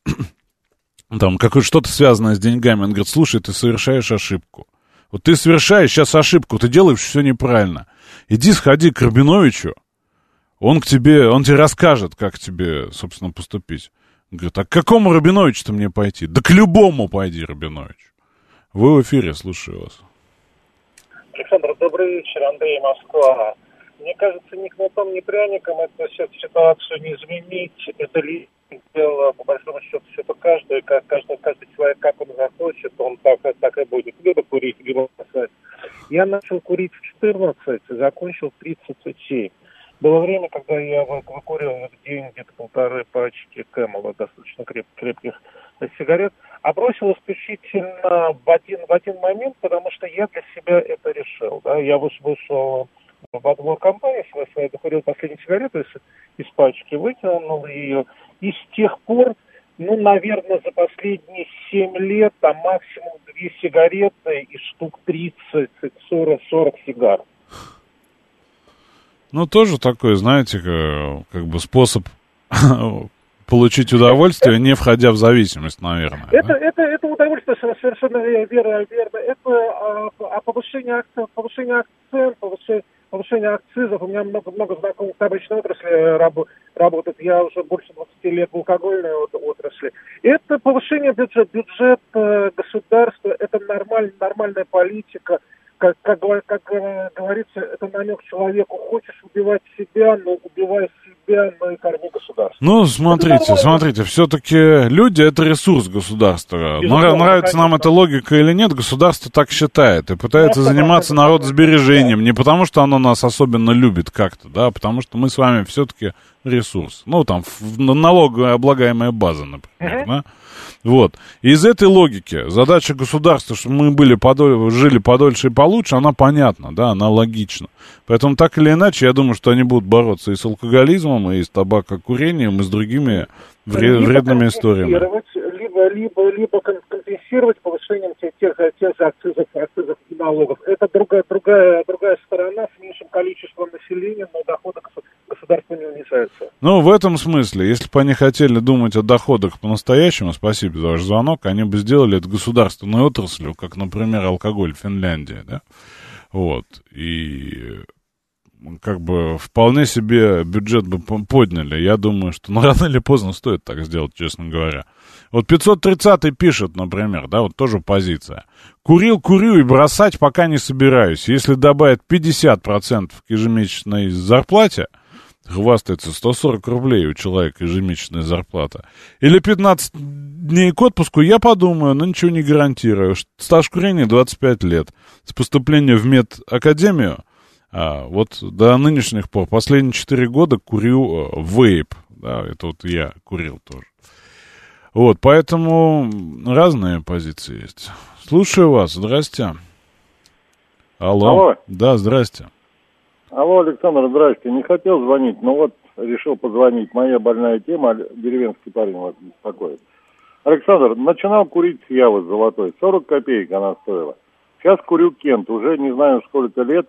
там что-то связанное с деньгами. Он говорит: слушай, ты совершаешь ошибку. Вот ты совершаешь сейчас ошибку, ты делаешь все неправильно. Иди сходи к Рабиновичу, он тебе расскажет, как тебе, собственно, поступить. Он говорит: а к какому Рабиновичу-то мне пойти? Да к любому пойди, Рабинович. Вы в эфире, слушаю вас. Александр, добрый вечер, Андрей, Москва. Мне кажется, ни кнутом, ни пряником эту ситуацию не изменить. Это личное дело, по большому счету, все это каждый человек, как он захочет, он так и будет. Либо курить, либо бросать. Я начал курить в 14, закончил в 37. Было время, когда я выкурил в день где-то 1,5 пачки Кэмела, достаточно крепких сигарет, а бросил исключительно в один момент, потому что я для себя это решил. Да? Я вышел во двор компании, докурил последнюю сигарету из пачки, выкинул ее, и с тех пор, наверное, за последние 7 лет, там максимум 2 сигареты и штук 30-40 сигар. Тоже такой, знаете, как бы способ получить удовольствие, не входя в зависимость, наверное. Это удовольствие совершенно верно. Это повышение акцизов. У меня много знакомых в табачной отрасли работают. Я уже больше 20 лет в алкогольной отрасли. Это повышение бюджета государства, это нормальная политика. Как говорится, это намек человеку: хочешь убивать себя, но убивай себя, но и корми государство. Смотрите, все-таки люди — это ресурс государства. Нравится нам эта логика или нет, государство так считает и пытается заниматься народосбережением. Не потому, что оно нас особенно любит как-то, да, а потому что мы с вами все-таки ресурс. Налогооблагаемая база, например, да. Вот. И из этой логики задача государства, чтобы мы жили подольше и получше, она понятна, да, она логична. Поэтому так или иначе, я думаю, что они будут бороться и с алкоголизмом, и с табакокурением, и с другими вредными историями. Либо компенсировать повышением тех акцизов и налогов. Это другая сторона с меньшим количеством населения, но доходы государства не уменьшаются. Ну, в этом смысле, если бы они хотели думать о доходах по-настоящему, спасибо за ваш звонок, они бы сделали это государственной отраслью, как, например, алкоголь в Финляндии, да? Вот. И как бы вполне себе бюджет бы подняли. Я думаю, что рано или поздно стоит так сделать, честно говоря. Вот 530-й пишет, например, да, вот тоже позиция. Курю и бросать пока не собираюсь. Если добавят 50% к ежемесячной зарплате, хвастается 140 рублей у человека ежемесячная зарплата, или 15 дней к отпуску, я подумаю, но ничего не гарантирую. Стаж курения 25 лет. С поступления в медакадемию вот до нынешних пор, последние 4 года курю вейп. Да, это вот я курил тоже. Вот, поэтому разные позиции есть. Слушаю вас, здрасте. Алло. Да, здрасте. Алло, Александр, здрасте. Не хотел звонить, но вот решил позвонить. Моя больная тема, деревенский парень вас беспокоит. Александр, начинал курить с Явы золотой, 40 копеек она стоила. Сейчас курю Кент, уже не знаю сколько лет.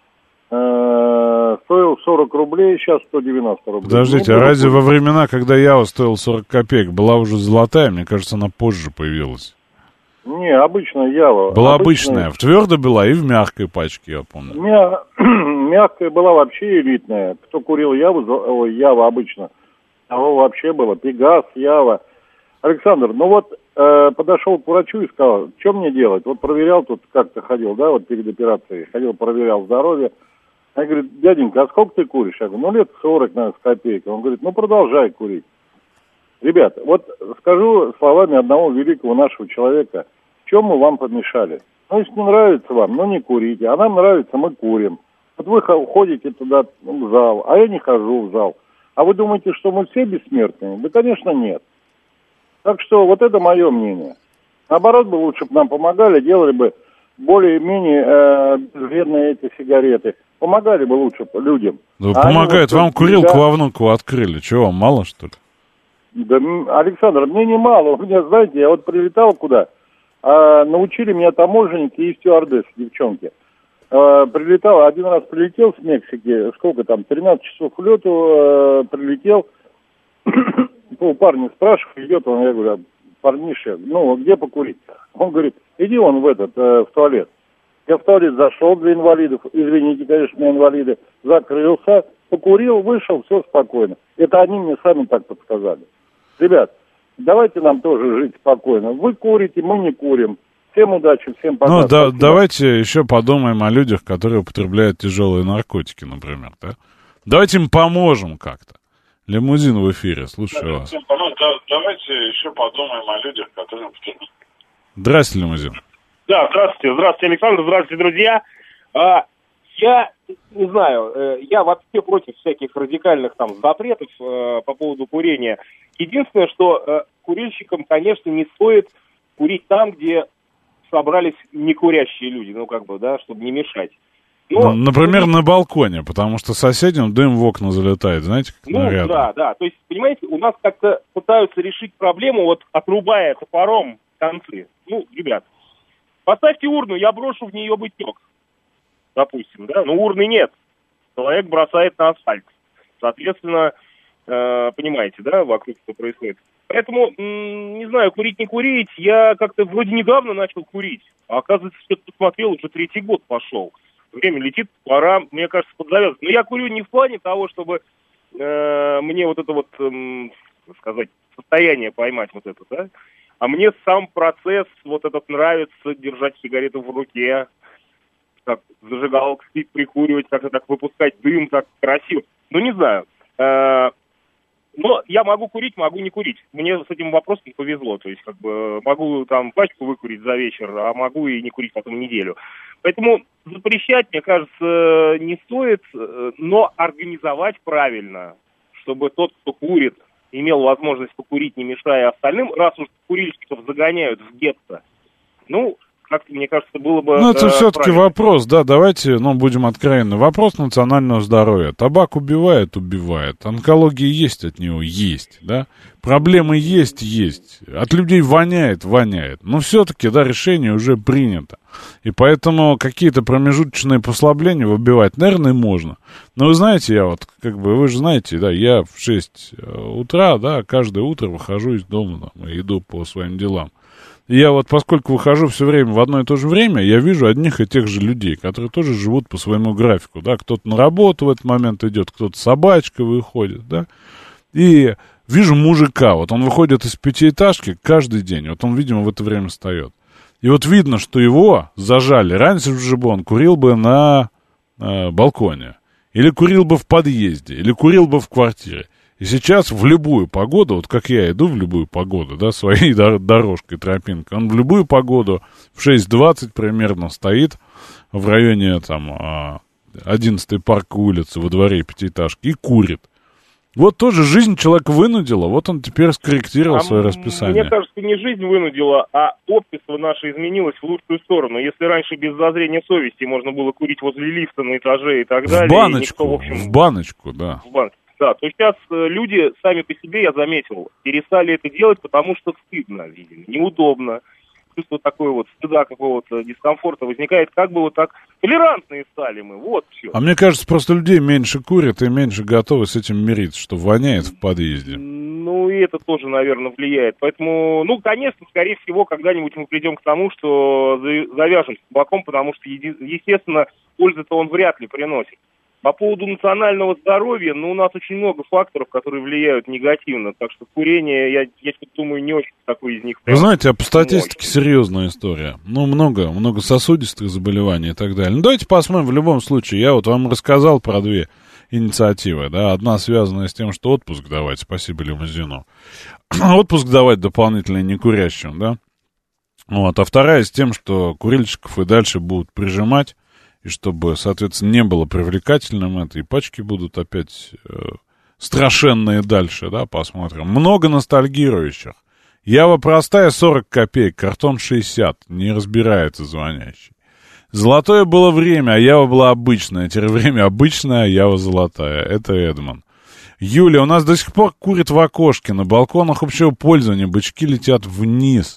Стоил 40 рублей, сейчас 190 рублей. Подождите, а разве во времена, когда Ява стоил 40 копеек, была уже золотая? Мне кажется, она позже появилась. Не, обычная Ява. Была обычная. В твердой была и в мягкой пачке, я помню. Мягкая была вообще элитная. Кто курил Яву, Ява обычно, того вообще было. Пегас, Ява. Александр, ну вот подошел к врачу и сказал, что мне делать? Вот проверял тут, как-то ходил, да, вот перед операцией. Ходил, проверял здоровье. Я говорю, дяденька, а сколько ты куришь? Я говорю, лет 40, наверное, с копейкой. Он говорит, продолжай курить. Ребята, вот скажу словами одного великого нашего человека, в чем мы вам помешали? Ну, если не нравится вам, не курите. А нам нравится, мы курим. Вот вы ходите туда в зал, а я не хожу в зал. А вы думаете, что мы все бессмертные? Да, конечно, нет. Так что вот это мое мнение. Наоборот бы лучше бы нам помогали, делали бы более-менее вредные эти сигареты. Помогали бы лучше людям. Да помогают. Вам курилку во внуку открыли. Чего, вам мало, что ли? Да, Александр, мне не мало. У меня, знаете, я вот прилетал куда, научили меня таможенники и стюардессы, девчонки. Прилетал, один раз прилетел с Мексики, сколько там, 13 часов лету, прилетел, парня спрашиваю, идет он, я говорю, парниша, где покурить? Он говорит, иди вон в туалет. Я в туалет зашел для инвалидов, извините, конечно, мы инвалиды, закрылся, покурил, вышел, все спокойно. Это они мне сами так подсказали. Ребят, давайте нам тоже жить спокойно. Вы курите, мы не курим. Всем удачи, всем пока. Давайте еще подумаем о людях, которые употребляют тяжелые наркотики, например, да? Давайте им поможем как-то. Лимузин в эфире, слушаю вас. Давайте еще подумаем о людях, которые употребляют. Здравствуйте, Лимузин. Да, здравствуйте, Александр, здравствуйте, друзья. Я не знаю, я вообще против всяких радикальных там запретов по поводу курения. Единственное, что курильщикам, конечно, не стоит курить там, где собрались некурящие люди, чтобы не мешать. Например, на балконе, потому что соседям дым в окна залетает, знаете, как нарядно. Да. То есть, понимаете, у нас как-то пытаются решить проблему, отрубая топором концы. Ребят, поставьте урну, я брошу в нее бытек, допустим, да? Но урны нет. Человек бросает на асфальт. Соответственно, понимаете, да, вокруг что происходит. Поэтому, не знаю, курить, не курить, я как-то вроде недавно начал курить, а оказывается, что-то посмотрел, уже 3-й год пошел. Время летит, пора, мне кажется, подзавязывать. Но я курю не в плане того, чтобы мне состояние поймать да? А мне сам процесс этот нравится, держать сигарету в руке, как зажигалку прикуривать, как-то так выпускать дым, так красиво. Не знаю. Но я могу курить, могу не курить. Мне с этим вопросом повезло. То есть, могу там пачку выкурить за вечер, а могу и не курить потом неделю. Поэтому запрещать, мне кажется, не стоит, но организовать правильно, чтобы тот, кто курит, имел возможность покурить, не мешая остальным, раз уж курильщиков загоняют в гетто. как-то, мне кажется, было бы... Ну, это все-таки правильно. вопрос, да, давайте, будем откровенны. Вопрос национального здоровья. Табак убивает. Онкология есть от него? Есть, да. Проблемы есть. От людей воняет. Но все-таки, да, решение уже принято. И поэтому какие-то промежуточные послабления выбивать, наверное, можно. Но вы знаете, вы же знаете, да, я в 6 утра, да, каждое утро выхожу из дома, там, и иду по своим делам. Я поскольку выхожу все время в одно и то же время, я вижу одних и тех же людей, которые тоже живут по своему графику, да, кто-то на работу в этот момент идет, кто-то с собачкой выходит, да, и вижу мужика, он выходит из пятиэтажки каждый день, он, видимо, в это время встает. И видно, что его зажали, раньше же бы он курил бы на балконе, или курил бы в подъезде, или курил бы в квартире. И сейчас в любую погоду, как я иду в любую погоду, да, своей дорожкой, тропинкой, он в любую погоду в 6:20 примерно стоит в районе, 11-й парк улицы во дворе пятиэтажки и курит. Тоже жизнь человека вынудила, он теперь скорректировал свое расписание. Мне кажется, не жизнь вынудила, а общество наше изменилось в лучшую сторону. Если раньше без зазрения совести можно было курить возле лифта на этаже и так далее... В баночку, да. Да, то сейчас люди сами по себе, я заметил, перестали это делать, потому что стыдно, видимо, неудобно. Чувство такое стыда, какого-то дискомфорта возникает, так толерантные стали мы, все. А мне кажется, просто людей меньше курят и меньше готовы с этим мириться, что воняет в подъезде. И это тоже, наверное, влияет. Поэтому, конечно, скорее всего, когда-нибудь мы придем к тому, что завяжем с табаком, потому что, естественно, пользы-то он вряд ли приносит. По поводу национального здоровья, у нас очень много факторов, которые влияют негативно. Так что курение, я думаю, не очень такой из них. Вы знаете, по статистике серьезная история. Много сосудистых заболеваний и так далее. Давайте посмотрим в любом случае. Я вам рассказал про 2 инициативы. Да? Одна связанная с тем, что отпуск давать, спасибо лимузину. Отпуск давать дополнительно некурящим, да. А вторая с тем, что курильщиков и дальше будут прижимать. И чтобы, соответственно, не было привлекательным это, и пачки будут опять страшенные дальше, да, посмотрим. Много ностальгирующих. Ява простая 40 копеек, картон 60, не разбирается звонящий. Золотое было время, а Ява была обычная. Теперь время обычное, а Ява золотая. Это Эдмон. Юля, у нас до сих пор курят в окошке. На балконах общего пользования бычки летят вниз.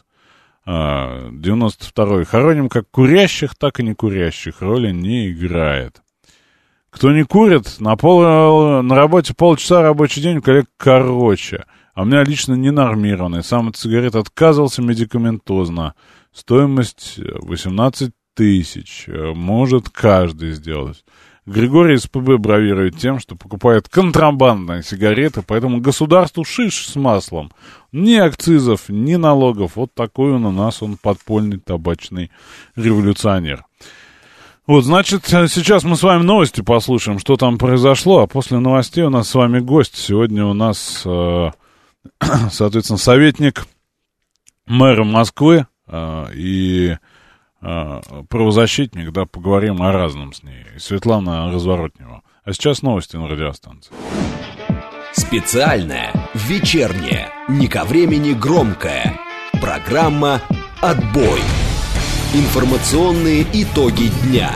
92-й. Хороним как курящих, так и не курящих. Роли не играет. Кто не курит, на работе полчаса рабочий день, у коллег короче. А у меня лично ненормированный. Сам от сигарет отказывался медикаментозно. Стоимость 18 тысяч. Может каждый сделать. Григорий из ПБ бравирует тем, что покупает контрабандные сигареты, поэтому государству шиш с маслом. Ни акцизов, ни налогов. Вот такой он у нас, он подпольный табачный революционер. Значит, сейчас мы с вами новости послушаем, что там произошло, а после новостей у нас с вами гость. Сегодня у нас, соответственно, советник мэра Москвы и правозащитник, да, поговорим о разном с ней. Светлана Разворотнева. А сейчас новости на радиостанции. Специальная, вечерняя, не ко времени громкая. Программа «Отбой». Информационные итоги дня.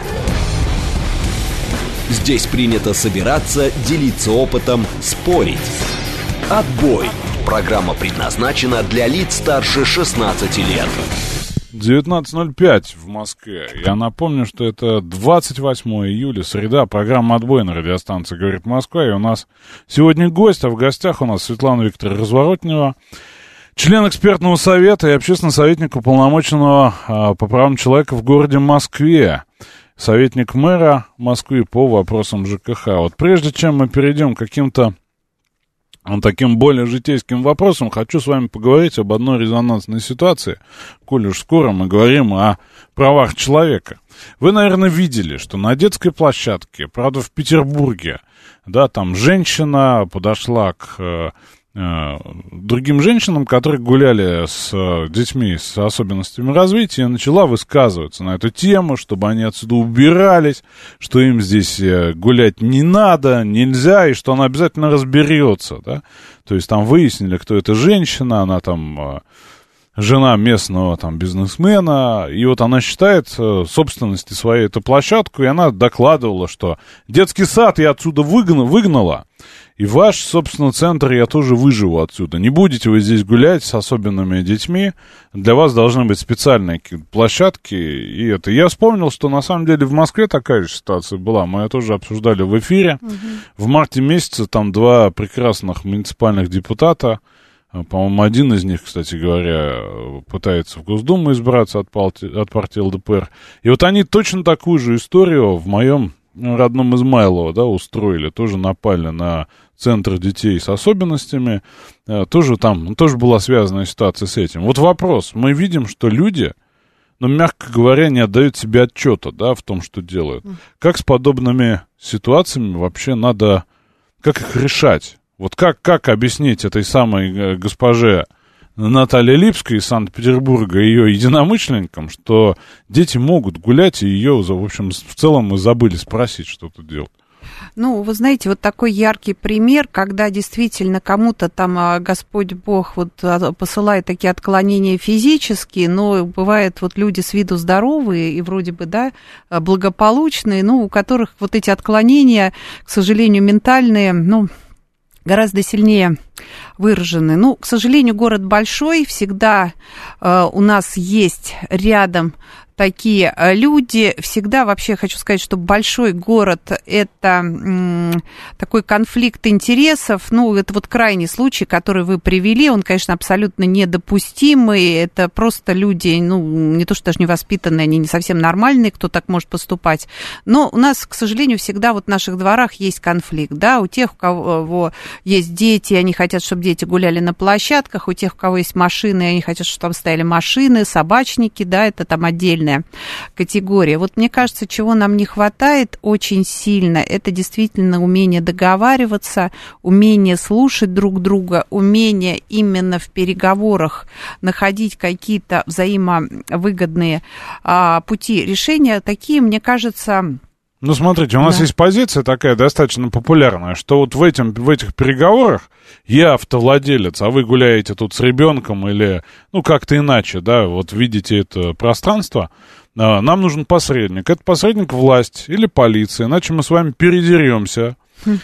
Здесь принято собираться, делиться опытом, спорить. «Отбой». Программа предназначена для лиц старше 16 лет. 19:05 в Москве. Я напомню, что это 28 июля, среда, программа «Отбой» на радиостанции «Говорит Москва». И у нас сегодня гость, а в гостях у нас Светлана Викторовна Разворотнева, член экспертного совета и общественный советник уполномоченного по правам человека в городе Москве, советник мэра Москвы по вопросам ЖКХ. Прежде чем мы перейдем к каким-то таким более житейским вопросом, хочу с вами поговорить об одной резонансной ситуации, коль уж скоро мы говорим о правах человека. Вы, наверное, видели, что на детской площадке, правда, в Петербурге, да, там женщина подошла к другим женщинам, которые гуляли с детьми с особенностями развития, и начала высказываться на эту тему, чтобы они отсюда убирались, что им здесь гулять не надо, нельзя, и что она обязательно разберется, да. То есть там выяснили, кто эта женщина, она там жена местного там бизнесмена, и вот она считает собственности своей эту площадку, и она докладывала, что детский сад я отсюда выгнала, и ваш, собственно, центр я тоже выживу отсюда. Не будете вы здесь гулять с особенными детьми, для вас должны быть специальные площадки, и это. Я вспомнил, что на самом деле в Москве такая же ситуация была, мы ее тоже обсуждали в эфире. В марте месяце там 2 прекрасных муниципальных депутата, по-моему, один из них, кстати говоря, пытается в Госдуму избраться от партии ЛДПР. И вот они точно такую же историю в моем родном Измайлово, да, устроили. Тоже напали на центр детей с особенностями. Тоже там, тоже была связана ситуация с этим. Вот вопрос. Мы видим, что люди, ну, мягко говоря, не отдают себе отчета, да, в том, что делают. Как с подобными ситуациями вообще надо, как их решать? Вот как объяснить этой самой госпоже Наталье Липской из Санкт-Петербурга и ее единомышленникам, что дети могут гулять, и ее, в общем, в целом мы забыли спросить, что тут делать? Ну, вы знаете, вот такой яркий пример, когда действительно кому-то там Господь Бог вот посылает такие отклонения физические, но бывает вот люди с виду здоровые и вроде бы, да, благополучные, ну, у которых вот эти отклонения, к сожалению, ментальные, ну, гораздо сильнее выражены. Ну, к сожалению, город большой, всегда у нас есть рядом такие люди. Всегда, вообще, хочу сказать, что большой город – это такой конфликт интересов. Ну, это вот крайний случай, который вы привели. Он, конечно, абсолютно недопустимый. Это просто люди, ну, не то что даже невоспитанные, они не совсем нормальные, кто так может поступать. Но у нас, к сожалению, всегда вот в наших дворах есть конфликт, да, у тех, у кого есть дети, они хотят, чтобы дети гуляли на площадках, у тех, у кого есть машины, они хотят, чтобы там стояли машины, собачники, да, это там отдельная категория. Вот мне кажется, чего нам не хватает очень сильно, это действительно умение договариваться, умение слушать друг друга, умение именно в переговорах находить какие-то взаимовыгодные пути решения. Такие, мне кажется... Ну, смотрите, у нас есть позиция такая достаточно популярная, что вот в этих переговорах я автовладелец, а вы гуляете тут с ребенком или, ну, как-то иначе, да, вот видите это пространство, нам нужен посредник. Это посредник власть или полиция, иначе мы с вами передеремся.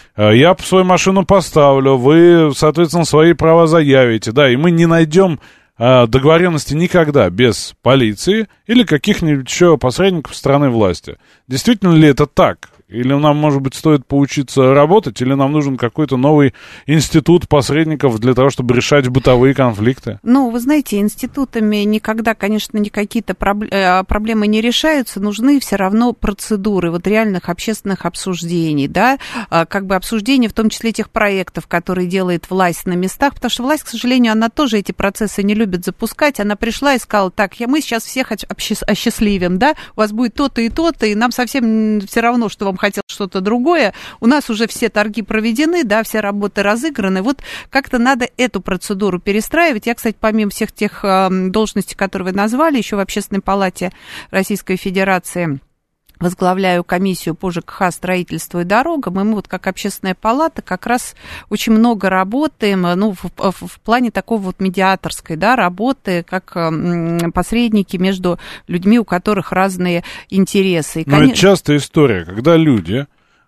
Я свою машину поставлю, вы, соответственно, свои права заявите, да, и мы не найдем договоренности никогда без полиции или каких-нибудь еще посредников стороны власти. Действительно ли это так? Или нам, может быть, стоит поучиться работать, или нам нужен какой-то новый институт посредников для того, чтобы решать бытовые конфликты? Ну, вы знаете, институтами никогда, конечно, какие-то проблемы не решаются, нужны все равно процедуры вот реальных общественных обсуждений, да, как бы обсуждения, в том числе тех проектов, которые делает власть на местах, потому что власть, к сожалению, она тоже эти процессы не любит запускать, она пришла и сказала, так, мы сейчас всех осчастливим, да, у вас будет то-то и то-то, и нам совсем все равно, что вам хотел что-то другое, у нас уже все торги проведены, да, все работы разыграны, вот как-то надо эту процедуру перестраивать. Я, кстати, помимо всех тех должностей, которые вы назвали, еще в Общественной палате Российской Федерации возглавляю комиссию по ЖКХ, строительству и дорогам, и мы вот как общественная палата как раз очень много работаем, ну, в плане такого вот медиаторской, да, работы, как посредники между людьми, у которых разные интересы. Но это частая история, когда люди,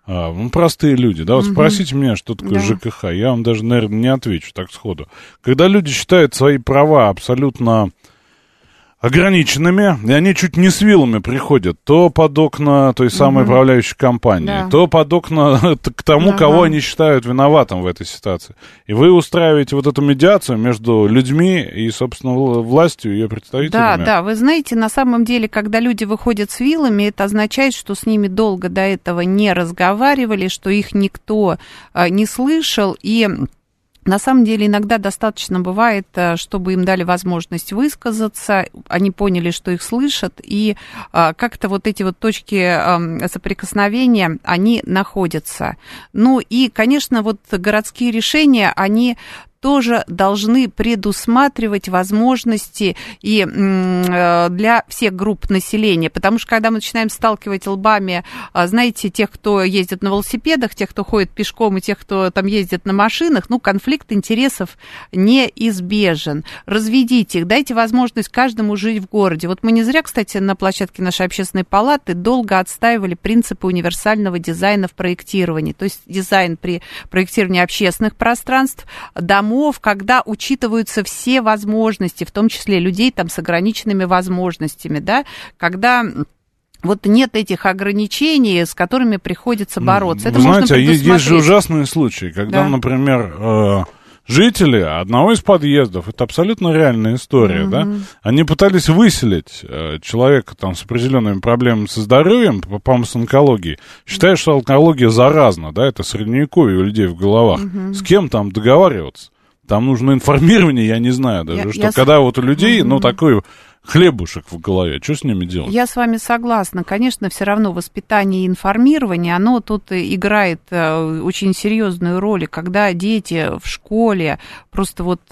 простые люди, да, вот спросите меня, что такое ЖКХ, я вам даже, наверное, не отвечу так сходу. Когда люди считают свои права абсолютно ограниченными, и они чуть не с вилами приходят то под окна той самой управляющей компании, то под окна к тому, кого они считают виноватым в этой ситуации. И вы устраиваете вот эту медиацию между людьми и, собственно, властью, ее представителями. Да, вы знаете, на самом деле, когда люди выходят с вилами, это означает, что с ними долго до этого не разговаривали, что их никто не слышал, и... На самом деле иногда достаточно бывает, чтобы им дали возможность высказаться, они поняли, что их слышат, и как-то вот эти вот точки соприкосновения, они находятся. Ну и, конечно, вот городские решения, они тоже должны предусматривать возможности и для всех групп населения, потому что когда мы начинаем сталкивать лбами, знаете, тех, кто ездит на велосипедах, тех, кто ходит пешком, и тех, кто там ездит на машинах, ну, конфликт интересов неизбежен. Разведите их, дайте возможность каждому жить в городе. Вот мы не зря, кстати, на площадке нашей общественной палаты долго отстаивали принципы универсального дизайна в проектировании, то есть дизайн при проектировании общественных пространств, домов, когда учитываются все возможности, в том числе людей там с ограниченными возможностями, да, когда вот нет этих ограничений, с которыми приходится бороться. Это знаете, есть же ужасные случаи, когда, например, жители одного из подъездов, это абсолютно реальная история, да, они пытались выселить человека там с определенными проблемами со здоровьем, по-моему, с онкологией, считая, что онкология заразна, да, это средневековье у людей в головах. С кем там договариваться? Там нужно информирование, я не знаю даже, когда вот у людей, ну, такой хлебушек в голове, что с ними делать? Я с вами согласна. Конечно, все равно воспитание и информирование, оно тут играет очень серьезную роль. Когда дети в школе просто вот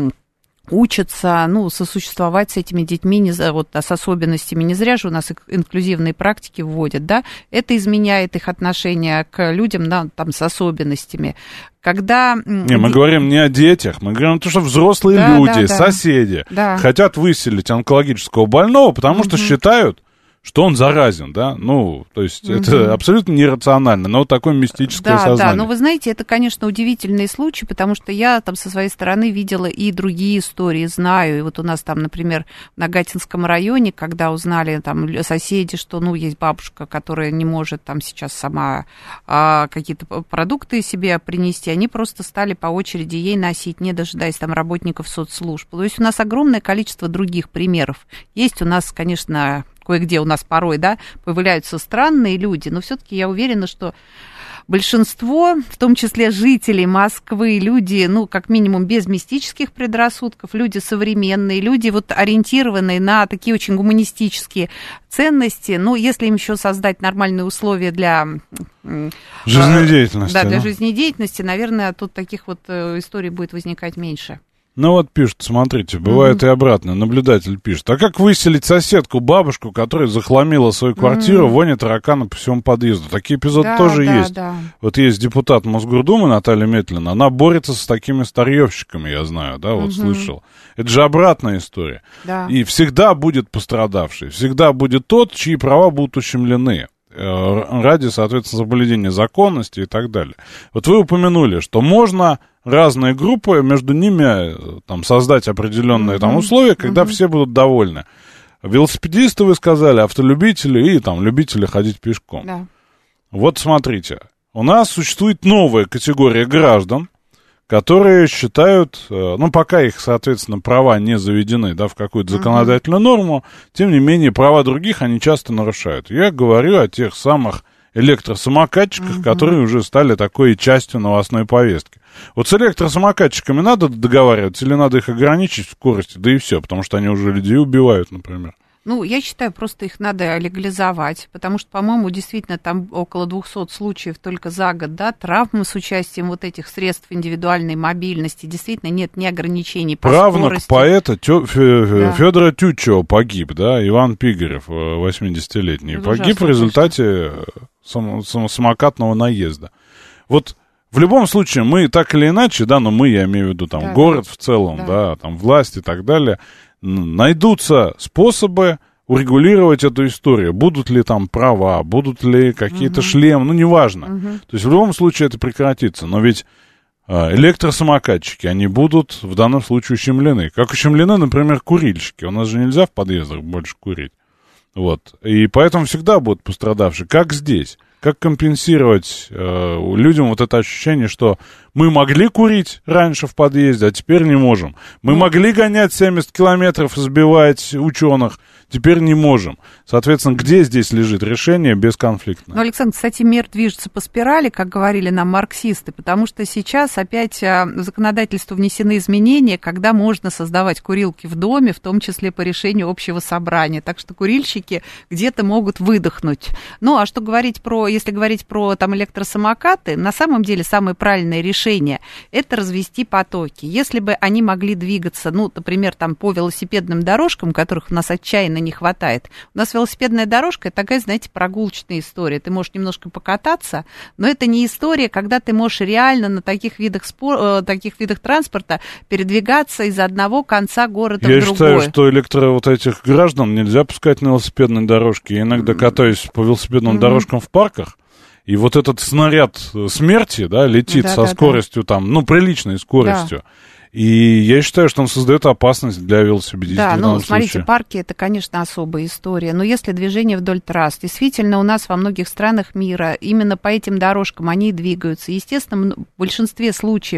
учатся, ну, сосуществовать с этими детьми, вот, с особенностями. Не зря же у нас инклюзивные практики вводят, да? Это изменяет их отношение к людям, да, там, с особенностями. Когда... Не, мы говорим не о детях, мы говорим о том, что взрослые люди, соседи хотят выселить онкологического больного, потому что считают, что он заразен, да, ну, то есть это абсолютно нерационально, но вот такое мистическое сознание. Да, но вы знаете, это, конечно, удивительный случай, потому что я там со своей стороны видела и другие истории, знаю, и вот у нас там, например, в Нагатинском районе, когда узнали там соседи, что, ну, есть бабушка, которая не может там сейчас сама какие-то продукты себе принести, они просто стали по очереди ей носить, не дожидаясь там работников соцслужб. То есть у нас огромное количество других примеров. Есть у нас, конечно... Кое-где у нас порой, да, появляются странные люди, но все-таки я уверена, что большинство, в том числе жителей Москвы, люди, ну, как минимум, без мистических предрассудков, люди современные, люди вот ориентированные на такие очень гуманистические ценности, ну, если им еще создать нормальные условия для... жизнедеятельности. Да, для жизнедеятельности, наверное, тут таких вот историй будет возникать меньше. Ну вот пишут, смотрите, бывает и обратно, наблюдатель пишет. А как выселить соседку, бабушку, которая захламила свою квартиру, вонит тараканы по всему подъезду? Такие эпизоды тоже есть. Да. Вот есть депутат Мосгордумы Наталья Метлина, она борется с такими старьевщиками, я знаю, да, вот слышал. Это же обратная история. Да. И всегда будет пострадавший, всегда будет тот, чьи права будут ущемлены ради, соответственно, соблюдения законности и так далее. Вот вы упомянули, что можно разные группы, между ними там, создать определенные там, условия, когда все будут довольны. Велосипедисты, вы сказали, автолюбители и там, любители ходить пешком. Да. Вот смотрите, у нас существует новая категория граждан, которые считают, ну, пока их, соответственно, права не заведены, да, в какую-то законодательную норму, тем не менее, права других они часто нарушают. Я говорю о тех самых электросамокатчиках, которые уже стали такой частью новостной повестки. Вот с электросамокатчиками надо договариваться или надо их ограничить в скорости, да и все, потому что они уже людей убивают, например. Ну, я считаю, просто их надо легализовать, потому что, по-моему, действительно там около 200 случаев только за год, да, травмы с участием вот этих средств индивидуальной мобильности, действительно нет ни ограничений по скорости. Правнук поэта Федора Тютчева погиб, да, Иван Пигарев, 80-летний, погиб в результате самокатного наезда. Вот в любом случае мы так или иначе, да, но мы, я имею в виду, там, город в целом, да, там, власть и так далее, найдутся способы урегулировать эту историю. Будут ли там права, будут ли какие-то шлемы, ну, неважно. То есть в любом случае это прекратится. Но ведь электросамокатчики, они будут в данном случае ущемлены. Как ущемлены, например, курильщики. У нас же нельзя в подъездах больше курить. Вот. И поэтому всегда будут пострадавшие. Как здесь? Как компенсировать людям вот это ощущение, что мы могли курить раньше в подъезде, а теперь не можем. Мы могли гонять 70 километров и сбивать ученых, теперь не можем. Соответственно, где здесь лежит решение бесконфликтное? Ну, Александр, кстати, мир движется по спирали, как говорили нам марксисты, потому что сейчас опять в законодательство внесены изменения, когда можно создавать курилки в доме, в том числе по решению общего собрания. Так что курильщики где-то могут выдохнуть. Ну, а что говорить если говорить про там электросамокаты, на самом деле самое правильное решение – это развести потоки. Если бы они могли двигаться, ну, например, там по велосипедным дорожкам, которых у нас отчаянно не хватает. У нас велосипедная дорожка – это такая, знаете, прогулочная история. Ты можешь немножко покататься, но это не история, когда ты можешь реально на таких видах транспорта передвигаться из одного конца города в другой. Я считаю, что этих граждан нельзя пускать на велосипедной дорожке. Я иногда катаюсь по велосипедным дорожкам в парках, и вот этот снаряд смерти, да, летит со скоростью там, ну, приличной скоростью. Да. И я считаю, что он создает опасность для велосипедистов. Да, ну, смотрите, парки – это, конечно, особая история. Но если движение вдоль трасс, действительно, у нас во многих странах мира именно по этим дорожкам они и двигаются. Естественно, в большинстве случаев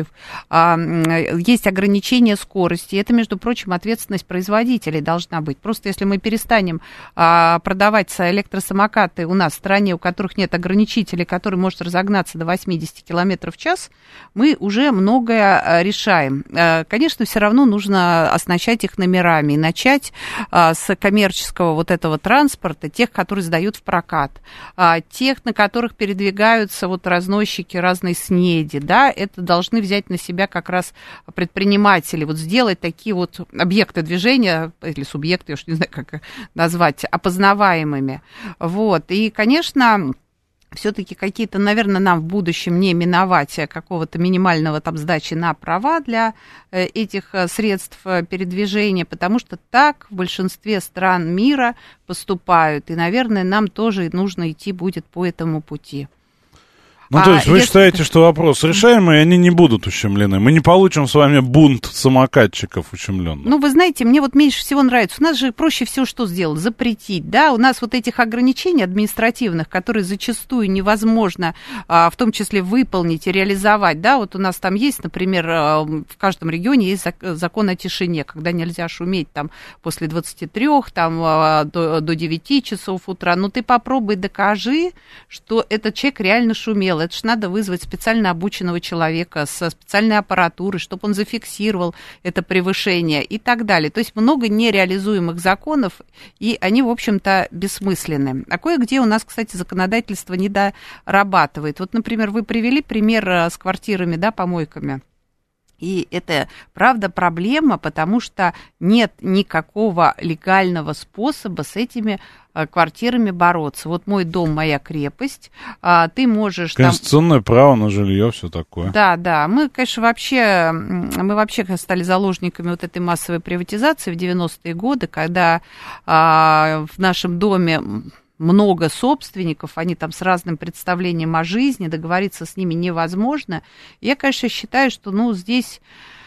есть ограничение скорости. И это, между прочим, ответственность производителей должна быть. Просто если мы перестанем продавать электросамокаты у нас в стране, у которых нет ограничителей, который может разогнаться до 80 км в час, мы уже многое решаем. Конечно, все равно нужно оснащать их номерами и начать с коммерческого вот этого транспорта, тех, которые сдают в прокат, тех, на которых передвигаются вот разносчики разной снеди, да, это должны взять на себя как раз предприниматели, вот сделать такие вот объекты движения, или субъекты, я уж не знаю, как их назвать, опознаваемыми, вот, и, конечно, все-таки какие-то, наверное, нам в будущем не миновать какого-то минимального там сдачи на права для этих средств передвижения, потому что так в большинстве стран мира поступают, и, наверное, нам тоже нужно идти будет по этому пути. Ну, то есть вы считаете, что вопрос решаемый, и они не будут ущемлены? Мы не получим с вами бунт самокатчиков ущемленных? Ну, вы знаете, мне вот меньше всего нравится. У нас же проще всего что сделать? Запретить, да? У нас вот этих ограничений административных, которые зачастую невозможно, в том числе, выполнить и реализовать, да? Вот у нас там есть, например, в каждом регионе есть закон о тишине, когда нельзя шуметь там после 23, там до 9 часов утра. Ну, ты попробуй докажи, что этот человек реально шумел. Это ж надо вызвать специально обученного человека со специальной аппаратурой, чтобы он зафиксировал это превышение и так далее. То есть много нереализуемых законов, и они, в общем-то, бессмысленны. А кое-где у нас, кстати, законодательство не дорабатывает. Вот, например, вы привели пример с квартирами, да, помойками. И это, правда, проблема, потому что нет никакого легального способа с этими квартирами бороться. Вот мой дом, моя крепость, ты можешь... Конституционное право на жилье, все такое. Да, мы, конечно, вообще стали заложниками вот этой массовой приватизации в 90-е годы, когда в нашем доме много собственников, они там с разным представлением о жизни, договориться с ними невозможно. Я, конечно, считаю, что, здесь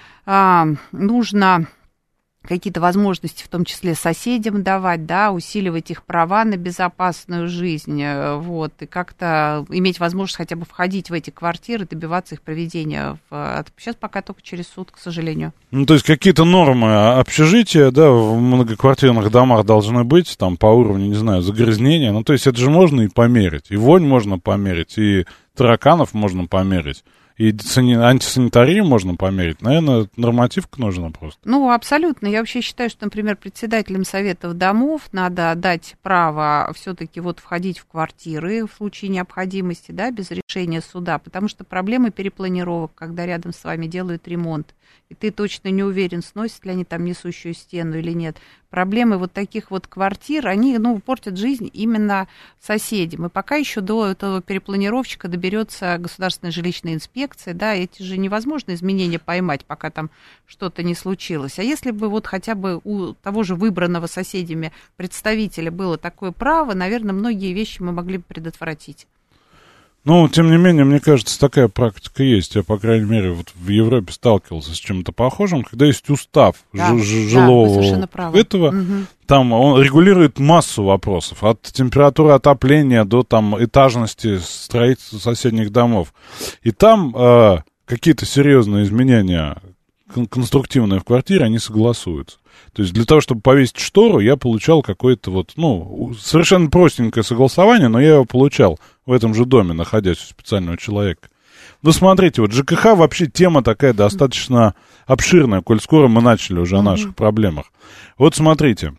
нужно какие-то возможности, в том числе соседям давать, да, усиливать их права на безопасную жизнь, вот, и как-то иметь возможность хотя бы входить в эти квартиры, добиваться их проведения. Сейчас пока только через суд, к сожалению. Ну, то есть какие-то нормы общежития, да, в многоквартирных домах должны быть, там, по уровню, не знаю, загрязнения, ну, то есть это же можно и померить, и вонь можно померить, и тараканов можно померить. И антисанитарию можно померить. Наверное, нормативка нужна просто. Ну, абсолютно. Я вообще считаю, что, например, председателям советов домов надо дать право все-таки вот входить в квартиры в случае необходимости, да, без решения суда, потому что проблемы перепланировок, когда рядом с вами делают ремонт, и ты точно не уверен, сносят ли они там несущую стену или нет. Проблемы вот таких вот квартир, они, портят жизнь именно соседям. И пока еще до этого перепланировщика доберется государственная жилищная инспекция, да, эти же невозможно изменения поймать, пока там что-то не случилось. А если бы вот хотя бы у того же выбранного соседями представителя было такое право, наверное, многие вещи мы могли бы предотвратить. Ну, тем не менее, мне кажется, такая практика есть. Я, по крайней мере, вот в Европе сталкивался с чем-то похожим, когда есть устав жилого этого, там он регулирует массу вопросов, от температуры отопления до там этажности строительства соседних домов. И там какие-то серьезные изменения конструктивные в квартире, они согласуются. То есть для того, чтобы повесить штору, я получал какое-то вот, ну, совершенно простенькое согласование, но я его получал в этом же доме, находясь у специального человека. Ну, смотрите, вот ЖКХ вообще тема такая достаточно обширная, коль скоро мы начали уже о наших проблемах. Вот смотрите,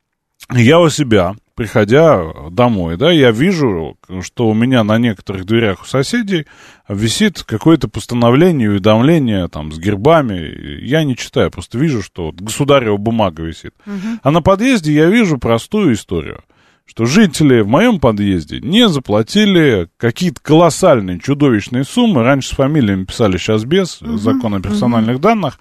я у себя, приходя домой, да, я вижу, что у меня на некоторых дверях у соседей висит какое-то постановление, уведомление там с гербами. Я не читаю, просто вижу, что вот государева бумага висит. А на подъезде я вижу простую историю, что жители в моем подъезде не заплатили какие-то колоссальные, чудовищные суммы. Раньше с фамилиями писали, сейчас без, закон о персональных данных,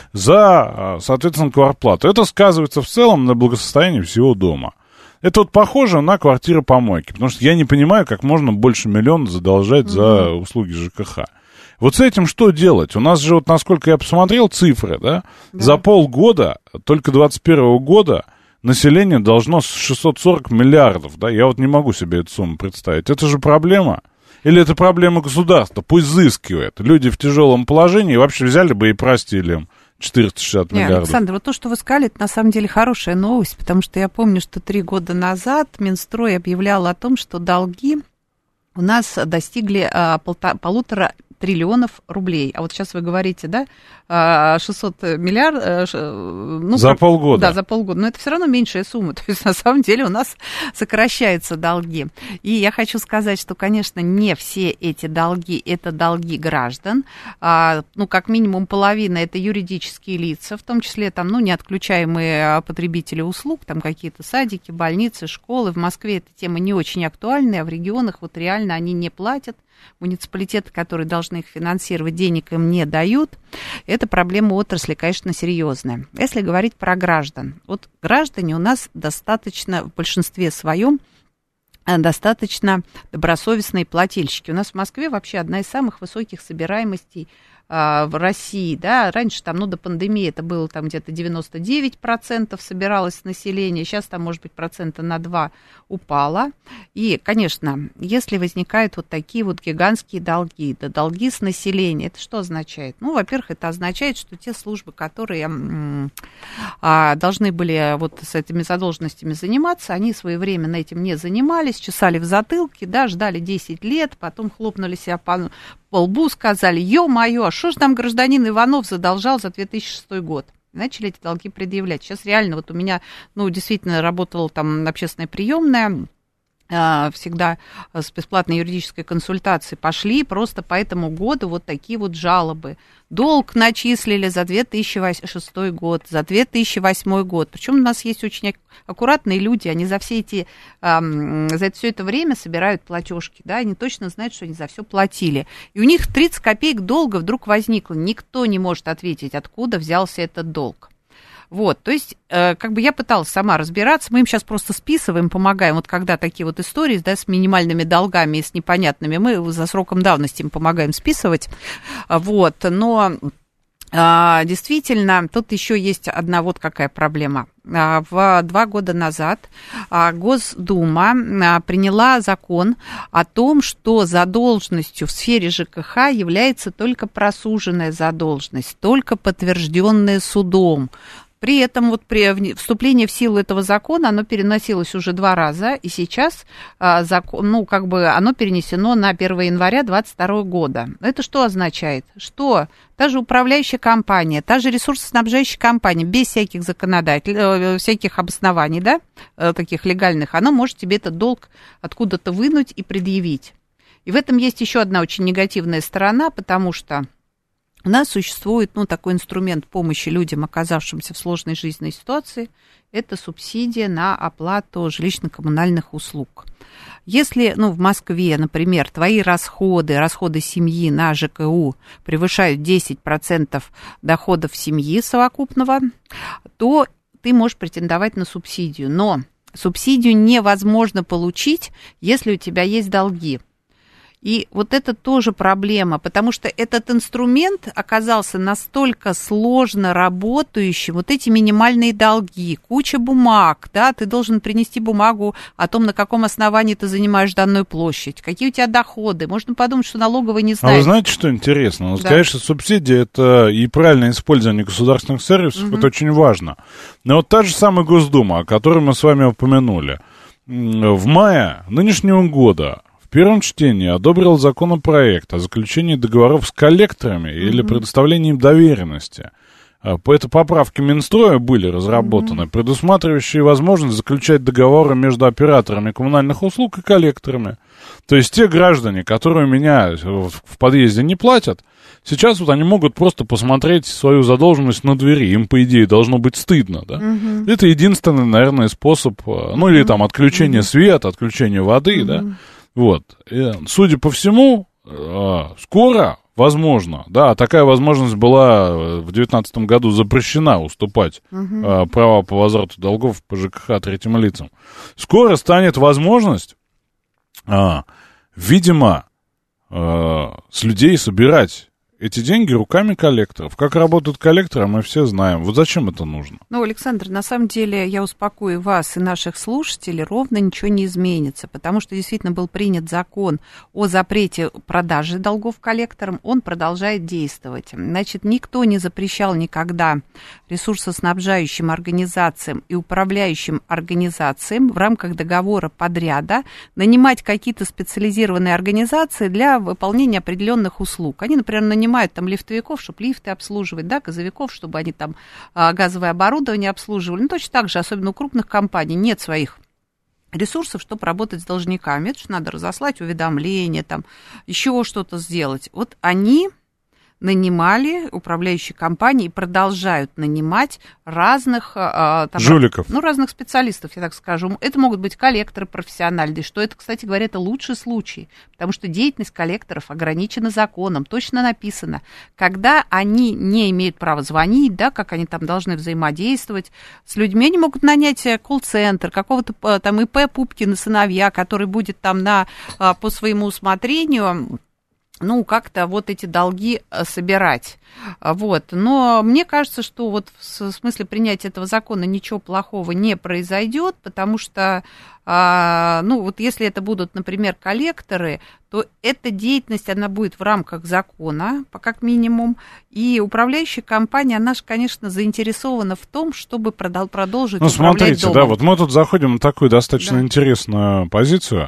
за, соответственно, квартплату. Это сказывается в целом на благосостоянии всего дома. Это вот похоже на квартиры-помойки, потому что я не понимаю, как можно больше миллиона задолжать за услуги ЖКХ. Вот с этим что делать? У нас же, вот насколько я посмотрел цифры, да, за полгода, только 2021 года, население должно 640 миллиардов, да, я вот не могу себе эту сумму представить. Это же проблема? Или это проблема государства? Пусть взыскивает. Люди в тяжелом положении вообще взяли бы и простили им 460 миллиардов. Александр, вот то, что вы сказали, это на самом деле хорошая новость, потому что я помню, что 3 года назад Минстрой объявлял о том, что долги у нас достигли 1,5 триллиона рублей. А вот сейчас вы говорите, да, 600 миллиардов... Ну, за полгода. Да, за полгода. Но это все равно меньшая сумма. То есть, на самом деле, у нас сокращаются долги. И я хочу сказать, что, конечно, не все эти долги – это долги граждан. Ну, как минимум половина – это юридические лица, в том числе, там, ну, неотключаемые потребители услуг, там какие-то садики, больницы, школы. В Москве эта тема не очень актуальная, а в регионах вот реально они не платят. Муниципалитеты, которые должны их финансировать, денег им не дают. Это проблема отрасли, конечно, серьезная. Если говорить про граждан, вот граждане у нас достаточно, в большинстве своем, достаточно добросовестные плательщики. У нас в Москве вообще одна из самых высоких собираемостей в России, да, раньше там, ну, до пандемии это было там где-то 99% собиралось население, сейчас там, может быть, 2% на 2 упало. И, конечно, если возникают вот такие вот гигантские долги, да, долги с населения, это что означает? Ну, во-первых, это означает, что те службы, которые должны были вот с этими задолженностями заниматься, они своевременно этим не занимались, чесали в затылке, да, ждали 10 лет, потом хлопнули себя по лбу, сказали: ё-моё, а что ж там гражданин Иванов задолжал за 2006 год? Начали эти долги предъявлять. Сейчас реально вот у меня, ну, действительно работала там общественная приемная, всегда с бесплатной юридической консультацией пошли просто по этому году вот такие вот жалобы. Долг начислили за 2006 год, за 2008 год. Причем у нас есть очень аккуратные люди, они за все это время собирают платежки, да, они точно знают, что они за все платили. И у них 30 копеек долга вдруг возникло. Никто не может ответить, откуда взялся этот долг. Вот, то есть, как бы я пыталась сама разбираться, мы им сейчас просто списываем, помогаем, вот когда такие вот истории, да, с минимальными долгами и с непонятными, мы за сроком давности им помогаем списывать, вот, но действительно, тут еще есть одна вот какая проблема. 2 года назад Госдума приняла закон о том, что задолженностью в сфере ЖКХ является только просуженная задолженность, только подтвержденная судом. При этом вот при вступлении в силу этого закона оно переносилось уже 2 раза, и сейчас ну, как бы оно перенесено на 1 января 2022 года. Это что означает? Что та же управляющая компания, та же ресурсоснабжающая компания, без всяких всяких обоснований, да, таких легальных, она может тебе этот долг откуда-то вынуть и предъявить. И в этом есть еще одна очень негативная сторона, потому что у нас существует, ну, такой инструмент помощи людям, оказавшимся в сложной жизненной ситуации, это субсидия на оплату жилищно-коммунальных услуг. Если, ну, в Москве, например, твои расходы семьи на ЖКУ превышают 10% доходов семьи совокупного, то ты можешь претендовать на субсидию. Но субсидию невозможно получить, если у тебя есть долги. И вот это тоже проблема, потому что этот инструмент оказался настолько сложно работающим, вот эти минимальные долги, куча бумаг, да, ты должен принести бумагу о том, на каком основании ты занимаешь данную площадь, какие у тебя доходы. Можно подумать, что налоговая не знает. А вы знаете, что интересно? Вот, да. Конечно, субсидии это и правильное использование государственных сервисов, это очень важно. Но вот та же самая Госдума, о которой мы с вами упомянули, в мае нынешнего года в первом чтении одобрил законопроект о заключении договоров с коллекторами или предоставлении им доверенности. Это поправки Минстроя были разработаны, предусматривающие возможность заключать договоры между операторами коммунальных услуг и коллекторами. То есть те граждане, которые у меня в подъезде не платят, сейчас вот они могут просто посмотреть свою задолженность на двери. Им, по идее, должно быть стыдно, да? Это единственный, наверное, способ, ну, или там отключение света, отключение воды, да? Вот. И, судя по всему, скоро, возможно, да, такая возможность была в 2019 году запрещена уступать права по возврату долгов по ЖКХ третьим лицам. Скоро станет возможность, видимо, с людей собирать эти деньги руками коллекторов. Как работают коллекторы, мы все знаем. Вот зачем это нужно? Ну, Александр, на самом деле, я успокою вас и наших слушателей, ровно ничего не изменится, потому что действительно был принят закон о запрете продажи долгов коллекторам, он продолжает действовать. Значит, никто не запрещал никогда ресурсоснабжающим организациям и управляющим организациям в рамках договора подряда нанимать какие-то специализированные организации для выполнения определенных услуг. Они, например, нанимают там лифтовиков, чтобы лифты обслуживать, да, газовиков, чтобы они там газовое оборудование обслуживали. Ну, точно так же, особенно у крупных компаний, нет своих ресурсов, чтобы работать с должниками. Это же надо разослать уведомления, там, еще что-то сделать. Вот они нанимали, управляющие компании, продолжают нанимать разных там, жуликов. Ну, разных специалистов, я так скажу. Это могут быть коллекторы профессиональные, что это, кстати говоря, это лучший случай, потому что деятельность коллекторов ограничена законом, точно написано, когда они не имеют права звонить, да, как они там должны взаимодействовать с людьми, они могут нанять колл-центр, какого-то там ИП Пупкина сыновья, который будет там по своему усмотрению, ну, как-то вот эти долги собирать. Вот. Но мне кажется, что вот в смысле принятия этого закона ничего плохого не произойдет, потому что, ну, вот если это будут, например, коллекторы, то эта деятельность, она будет в рамках закона, как минимум, и управляющая компания, она же, конечно, заинтересована в том, чтобы продолжить управлять смотрите, домом. Да, вот мы тут заходим на такую достаточно интересную позицию.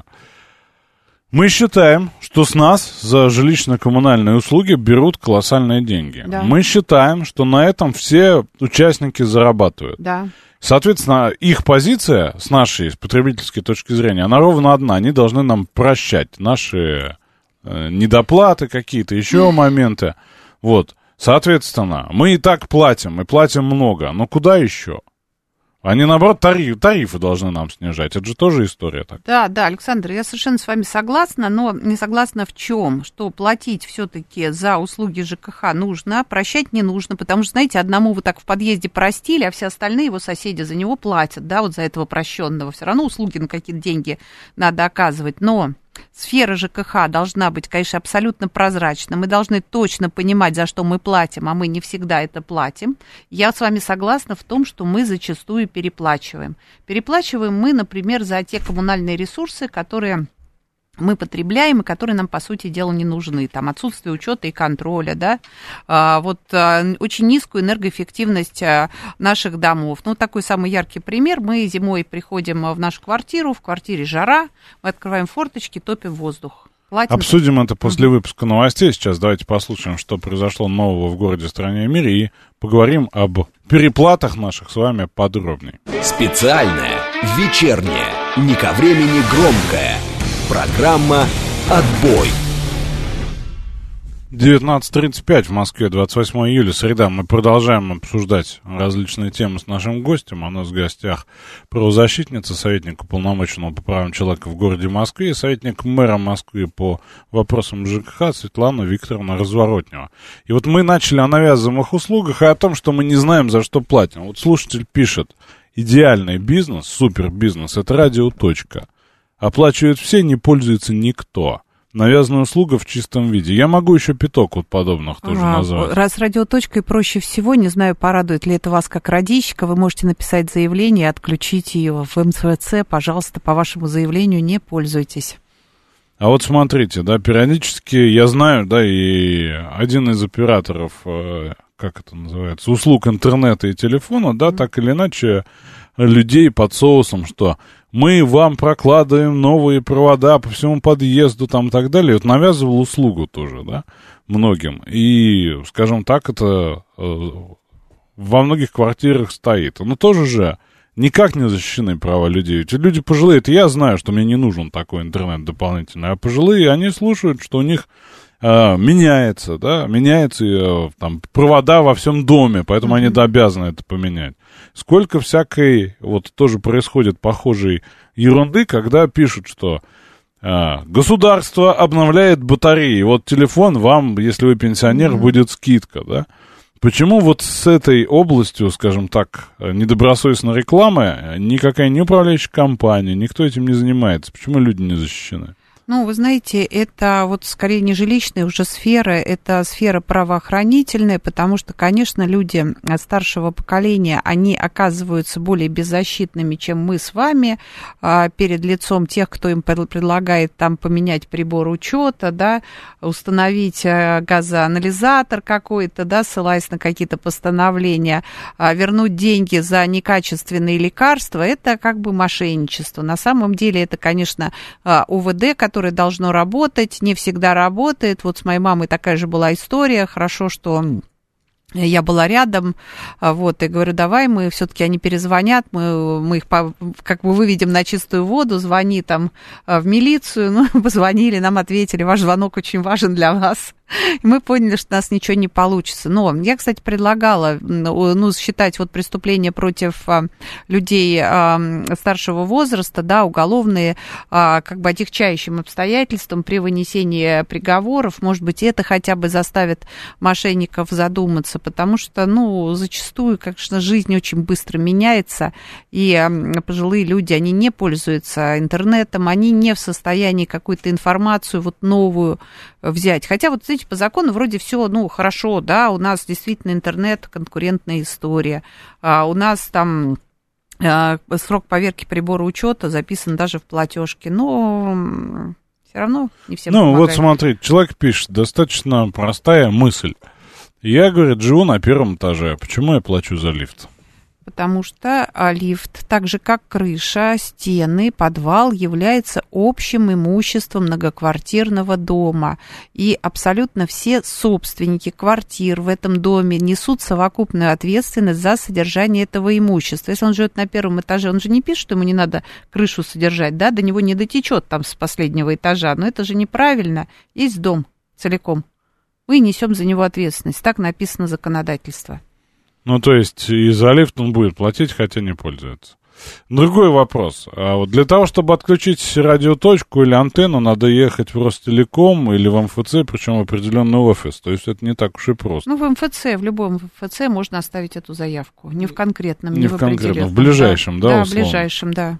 Мы считаем, что с нас за жилищно-коммунальные услуги берут колоссальные деньги. Да. Мы считаем, что на этом все участники зарабатывают. Да. Соответственно, их позиция, с нашей, с потребительской точки зрения, она ровно одна. Они должны нам прощать наши недоплаты какие-то, еще моменты. Вот. Соответственно, мы и так платим, и платим много. Но куда еще? Они, наоборот, тарифы должны нам снижать. Это же тоже история так. Да, Александр, я совершенно с вами согласна, но не согласна в чем? Что платить все-таки за услуги ЖКХ нужно, прощать не нужно, потому что, знаете, одному вы так в подъезде простили, а все остальные его соседи за него платят, да, вот за этого прощенного. Все равно услуги на какие-то деньги надо оказывать, но сфера ЖКХ должна быть, конечно, абсолютно прозрачна. Мы должны точно понимать, за что мы платим, а мы не всегда это платим. Я с вами согласна в том, что мы зачастую переплачиваем. Переплачиваем мы, например, за те коммунальные ресурсы, которые мы потребляем и которые нам, по сути дела, не нужны. Там отсутствие учета и контроля, да, очень низкую энергоэффективность наших домов. Ну, такой самый яркий пример. Мы зимой приходим в нашу квартиру, в квартире жара, мы открываем форточки, топим воздух. Платим. Обсудим это после выпуска новостей. Сейчас давайте послушаем, что произошло нового в городе, стране и мире, и поговорим об переплатах наших с вами подробнее. Специальная, вечерняя, не ко времени громкая. Программа «Отбой». 19:35 в Москве, 28 июля, среда. Мы продолжаем обсуждать различные темы с нашим гостем. У нас в гостях правозащитница, советник уполномоченного по правам человека в городе Москве и советник мэра Москвы по вопросам ЖКХ Светлана Викторовна Разворотнева. И вот мы начали о навязываемых услугах и о том, что мы не знаем, за что платим. Вот слушатель пишет: идеальный бизнес, супербизнес — это радио. Оплачивают все, не пользуется никто. навязанная услуга в чистом виде. Я могу еще пяток вот подобных тоже назвать. Раз радиоточкой проще всего, не знаю, порадует ли это вас как радищика, вы можете написать заявление и отключить ее в МФЦ. Пожалуйста, по вашему заявлению не пользуйтесь. А вот смотрите, да, периодически, я знаю, да, и один из операторов, как это называется, услуг интернета и телефона, да, так или иначе, людей под соусом, что мы вам прокладываем новые провода по всему подъезду, там, и так далее. Вот навязывал услугу тоже, да, многим. И, скажем так, это во многих квартирах стоит. Но тоже же никак не защищены права людей. Эти люди пожилые, это я знаю, что мне не нужен такой интернет дополнительный, а пожилые, они слушают, что у них меняется, да, меняются там провода во всем доме, поэтому они обязаны это поменять. Сколько всякой, вот тоже происходит похожей ерунды, когда пишут, что государство обновляет батареи, вот телефон вам, если вы пенсионер, будет скидка, да. Почему вот с этой областью, скажем так, недобросовестной рекламы никакая не управляющая компания, никто этим не занимается? Почему люди не защищены? Ну, вы знаете, это вот скорее не жилищная уже сфера, это сфера правоохранительная, потому что, конечно, люди старшего поколения, они оказываются более беззащитными, чем мы с вами, перед лицом тех, кто им предлагает там поменять прибор учета, да, установить газоанализатор какой-то, да, ссылаясь на какие-то постановления, вернуть деньги за некачественные лекарства, это как бы мошенничество. На самом деле это, конечно, УВД, которое должно работать, не всегда работает. Вот с моей мамой такая же была история. Хорошо, что я была рядом, вот, и говорю, давай мы, все-таки они перезвонят, мы их как бы выведем на чистую воду, звони там в милицию, ну, позвонили, нам ответили, ваш звонок очень важен для вас. И мы поняли, что у нас ничего не получится. Но я, кстати, предлагала, ну, считать вот преступления против людей старшего возраста, да, уголовные, как бы отягчающим обстоятельством при вынесении приговоров. Может быть, это хотя бы заставит мошенников задуматься, потому что, ну, зачастую, конечно, жизнь очень быстро меняется, и пожилые люди, они не пользуются интернетом, они не в состоянии какую-то информацию вот новую взять. Хотя вот, знаете, по закону вроде все, ну, хорошо, да, у нас действительно интернет, конкурентная история, у нас там срок поверки прибора учета записан даже в платежке, но все равно не всем помогает. Вот смотрите, человек пишет, достаточно простая мысль. Я, говорит, живу на первом этаже, почему я плачу за лифт? Потому что лифт, так же как крыша, стены, подвал, является общим имуществом многоквартирного дома. И абсолютно все собственники квартир в этом доме несут совокупную ответственность за содержание этого имущества. Если он живет на первом этаже, он же не пишет, что ему не надо крышу содержать, да, до него не дотечет там с последнего этажа. Но это же неправильно. Есть дом целиком. Мы несем за него ответственность. Так написано законодательство. Ну, то есть и за лифт он будет платить, хотя не пользуется. Другой вопрос. А вот для того, чтобы отключить радиоточку или антенну, надо ехать в Ростелеком или в МФЦ, причем в определенный офис. То есть это не так уж и просто. Ну, в МФЦ, в любом МФЦ можно оставить эту заявку. Не в конкретном, не в определенном. В ближайшем, да, да, условно? В ближайшем, да.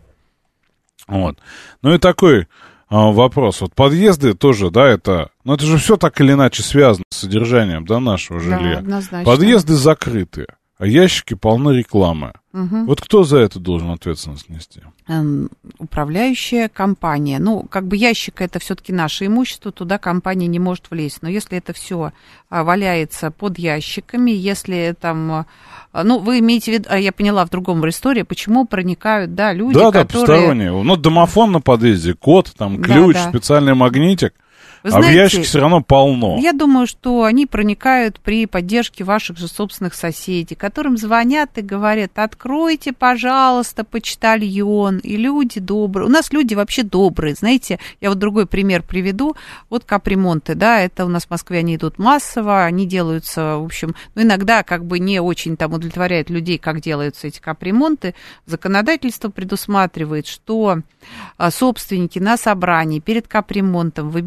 Вот. Ну и такой вопрос. Вот подъезды тоже, да, это... Ну, это же все так или иначе связано с содержанием, да, нашего жилья. Да, однозначно. Подъезды закрыты, а ящики полны рекламы. Угу. Вот кто за это должен ответственность нести? Управляющая компания. Ну, как бы ящик — это все-таки наше имущество, туда компания не может влезть. Но если это все валяется под ящиками, если там... Ну, вы имеете в виду, я поняла в другом истории, почему проникают, да, люди, которые... Да, посторонние. Ну, домофон на подъезде, код, там, ключ, да. Специальный магнитик. Вы знаете, в ящике все равно полно. Я думаю, что они проникают при поддержке ваших же собственных соседей, которым звонят и говорят: откройте, пожалуйста, почтальон. И люди добрые. У нас люди вообще добрые. Знаете, я вот другой пример приведу. Вот капремонты, да, это у нас в Москве они идут массово, они делаются, в общем, ну, иногда как бы не очень там удовлетворяет людей, как делаются эти капремонты. Законодательство предусматривает, что собственники на собрании перед капремонтом выбирают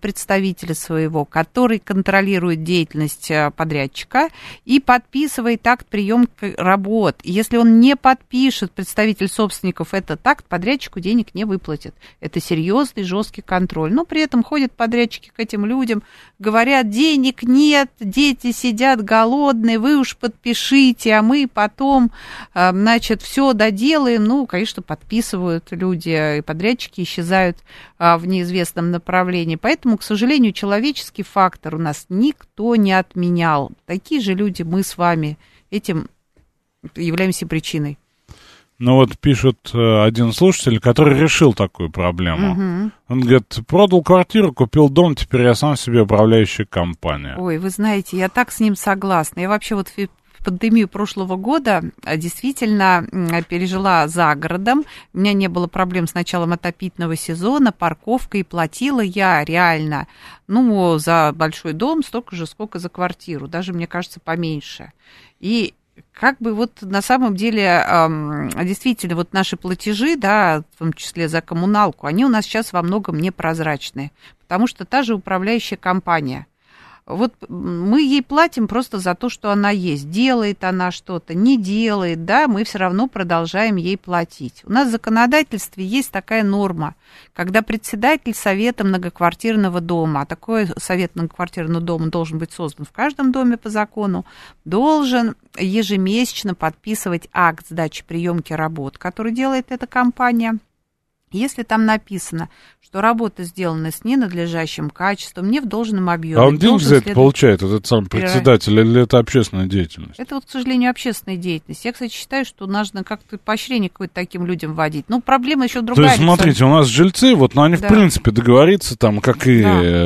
представителя своего, который контролирует деятельность подрядчика и подписывает акт приемки работ. Если он не подпишет, представитель собственников, этот акт, подрядчику денег не выплатит. Это серьезный, жесткий контроль. Но при этом ходят подрядчики к этим людям, говорят, денег нет, дети сидят голодные, вы уж подпишите, а мы потом, значит, все доделаем. Ну, конечно, подписывают люди, и подрядчики исчезают в неизвестном направлении. Поэтому, к сожалению, человеческий фактор у нас никто не отменял. Такие же люди мы с вами. Этим являемся причиной. Ну вот пишет один слушатель, который решил такую проблему. Угу. Он говорит, продал квартиру, купил дом, теперь я сам себе управляющая компания. Ой, вы знаете, я так с ним согласна. Я вообще вот в пандемию прошлого года действительно пережила за городом. У меня не было проблем с началом отопительного сезона, парковкой, и платила я реально, ну, за большой дом столько же, сколько за квартиру, даже, мне кажется, поменьше. И как бы вот на самом деле действительно вот наши платежи, да, в том числе за коммуналку, они у нас сейчас во многом непрозрачные, потому что та же управляющая компания, вот мы ей платим просто за то, что она есть. Делает она что-то, не делает, да, мы все равно продолжаем ей платить. У нас в законодательстве есть такая норма, когда председатель совета многоквартирного дома, а такой совет многоквартирного дома должен быть создан в каждом доме по закону, должен ежемесячно подписывать акт сдачи приемки работ, который делает эта компания. Если там написано, что работа сделана с ненадлежащим качеством, не в должном объеме. А он деньги за это получает, этот сам председатель, или это общественная деятельность? Это вот, к сожалению, общественная деятельность. Я, кстати, считаю, что нужно как-то поощрение какое-то таким людям вводить. Ну, проблема еще другая. То есть, смотрите, у нас жильцы, вот, ну, они, в принципе, договориться, там, как и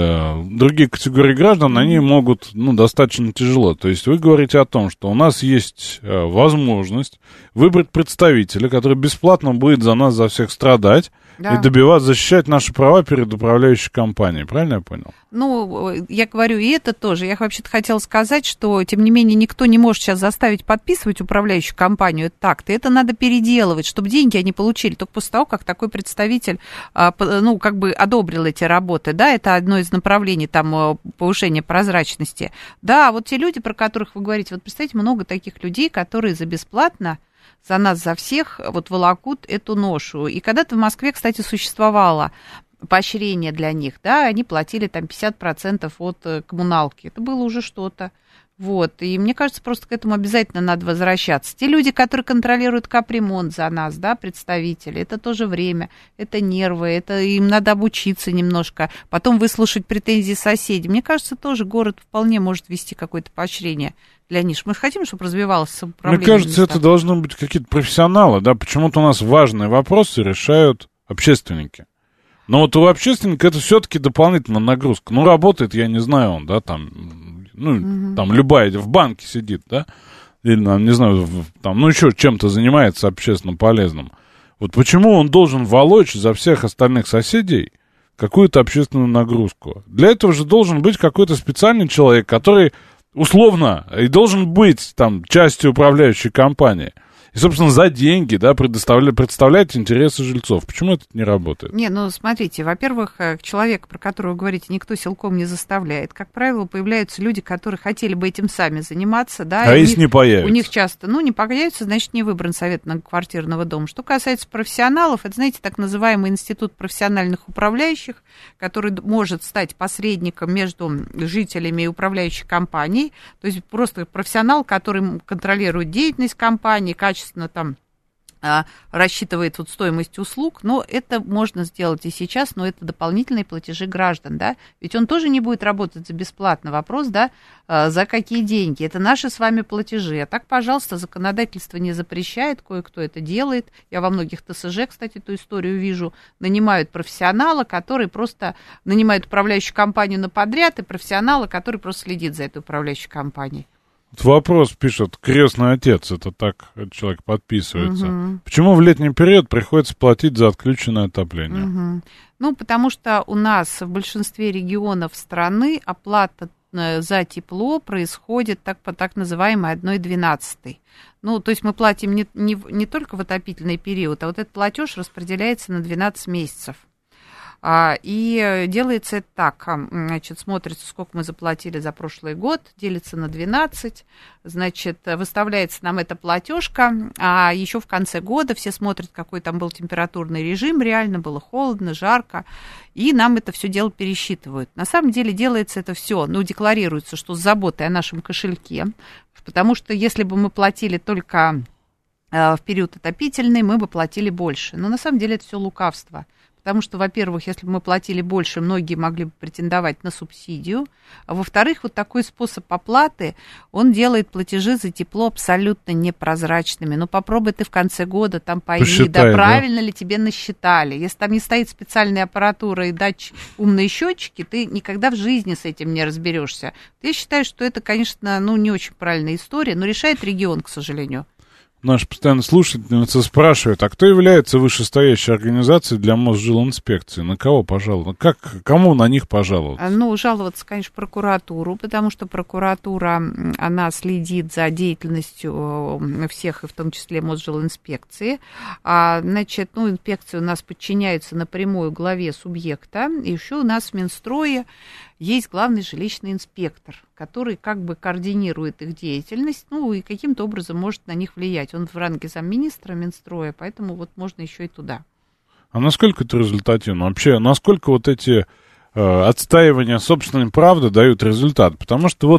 другие категории граждан, они могут, ну, достаточно тяжело. То есть, вы говорите о том, что у нас есть возможность выбрать представителя, который бесплатно будет за нас, за всех страдать, и добиваться, защищать наши права перед управляющей компанией. Правильно я понял? Ну, я говорю, и это тоже. Я вообще-то хотела сказать, что, тем не менее, никто не может сейчас заставить подписывать управляющую компанию. Это так-то. Это надо переделывать, чтобы деньги они получили только после того, как такой представитель, ну, как бы одобрил эти работы. Да, это одно из направлений там повышения прозрачности. Да, вот те люди, про которых вы говорите, вот представьте, много таких людей, которые за бесплатно за нас, за всех, вот волокут эту ношу. И когда-то в Москве, кстати, существовало поощрение для них, да, они платили там 50% от коммуналки. Это было уже что-то. Вот, и мне кажется, просто к этому обязательно надо возвращаться. Те люди, которые контролируют капремонт за нас, да, представители, это тоже время, это нервы, это им надо обучиться немножко, потом выслушать претензии соседей. Мне кажется, тоже город вполне может вести какое-то поощрение для них. Мы хотим, чтобы развивалось управление. Мне кажется, это должны быть какие-то профессионалы, да, почему-то у нас важные вопросы решают общественники. Но вот у общественника это все-таки дополнительная нагрузка. Ну, работает, я не знаю, он, да, там... Ну, там любая, в банке сидит, да, или, не знаю, там, ну, еще чем-то занимается общественно полезным. Вот почему он должен волочь за всех остальных соседей какую-то общественную нагрузку? Для этого же должен быть какой-то специальный человек, который условно и должен быть там частью управляющей компании. И, собственно, за деньги, да, представлять интересы жильцов. Почему это не работает? Не, ну, смотрите, во-первых, человека, про которого вы говорите, никто силком не заставляет. Как правило, появляются люди, которые хотели бы этим сами заниматься, да. А если не появятся? У них часто, ну, не появятся, значит, не выбран совет многоквартирного дома. Что касается профессионалов, это, знаете, так называемый институт профессиональных управляющих, который может стать посредником между жителями и управляющей компанией. То есть просто профессионал, который контролирует деятельность компании, качественно там рассчитывает вот стоимость услуг, но это можно сделать и сейчас, но это дополнительные платежи граждан, да, ведь он тоже не будет работать за бесплатно. Вопрос, да, за какие деньги, это наши с вами платежи, а так, пожалуйста, законодательство не запрещает, кое-кто это делает, я во многих ТСЖ, кстати, эту историю вижу, нанимают профессионала, который просто нанимает управляющую компанию на подряд, и профессионала, который просто следит за этой управляющей компанией. Вопрос пишет, крестный отец, это так человек подписывается. Почему в летний период приходится платить за отключенное отопление? Ну, потому что у нас в большинстве регионов страны оплата за тепло происходит по так называемой 1/12. Ну, то есть мы платим не только в отопительный период, а вот этот платеж распределяется на 12 месяцев. И делается это так, значит, смотрится, сколько мы заплатили за прошлый год, делится на 12, значит, выставляется нам эта платежка, а еще в конце года все смотрят, какой там был температурный режим, реально было холодно, жарко, и нам это все дело пересчитывают. На самом деле делается это все, декларируется, что с заботой о нашем кошельке, потому что если бы мы платили только в период отопительный, мы бы платили больше. Но на самом деле это все лукавство. Потому что, во-первых, если бы мы платили больше, многие могли бы претендовать на субсидию. А во-вторых, вот такой способ оплаты, он делает платежи за тепло абсолютно непрозрачными. Попробуй ты в конце года там пойми, посчитай, правильно ли тебе насчитали. Если там не стоит специальная аппаратура и умные счетчики, ты никогда в жизни с этим не разберешься. Я считаю, что это, конечно, не очень правильная история, но решает регион, к сожалению. Наш постоянный слушательница спрашивает, а кто является вышестоящей организацией для Мосжилинспекции? На кого пожаловаться? Кому на них пожаловаться? Жаловаться, конечно, в прокуратуру, потому что прокуратура, она следит за деятельностью всех, и в том числе Мосжилинспекции. Значит, инспекция у нас подчиняется напрямую главе субъекта, и еще у нас в Минстрое есть главный жилищный инспектор, который как бы координирует их деятельность, и каким-то образом может на них влиять. Он в ранге замминистра Минстроя, поэтому можно еще и туда. А насколько это результативно? Вообще, насколько вот эти отстаивания собственной правды дают результат? Потому что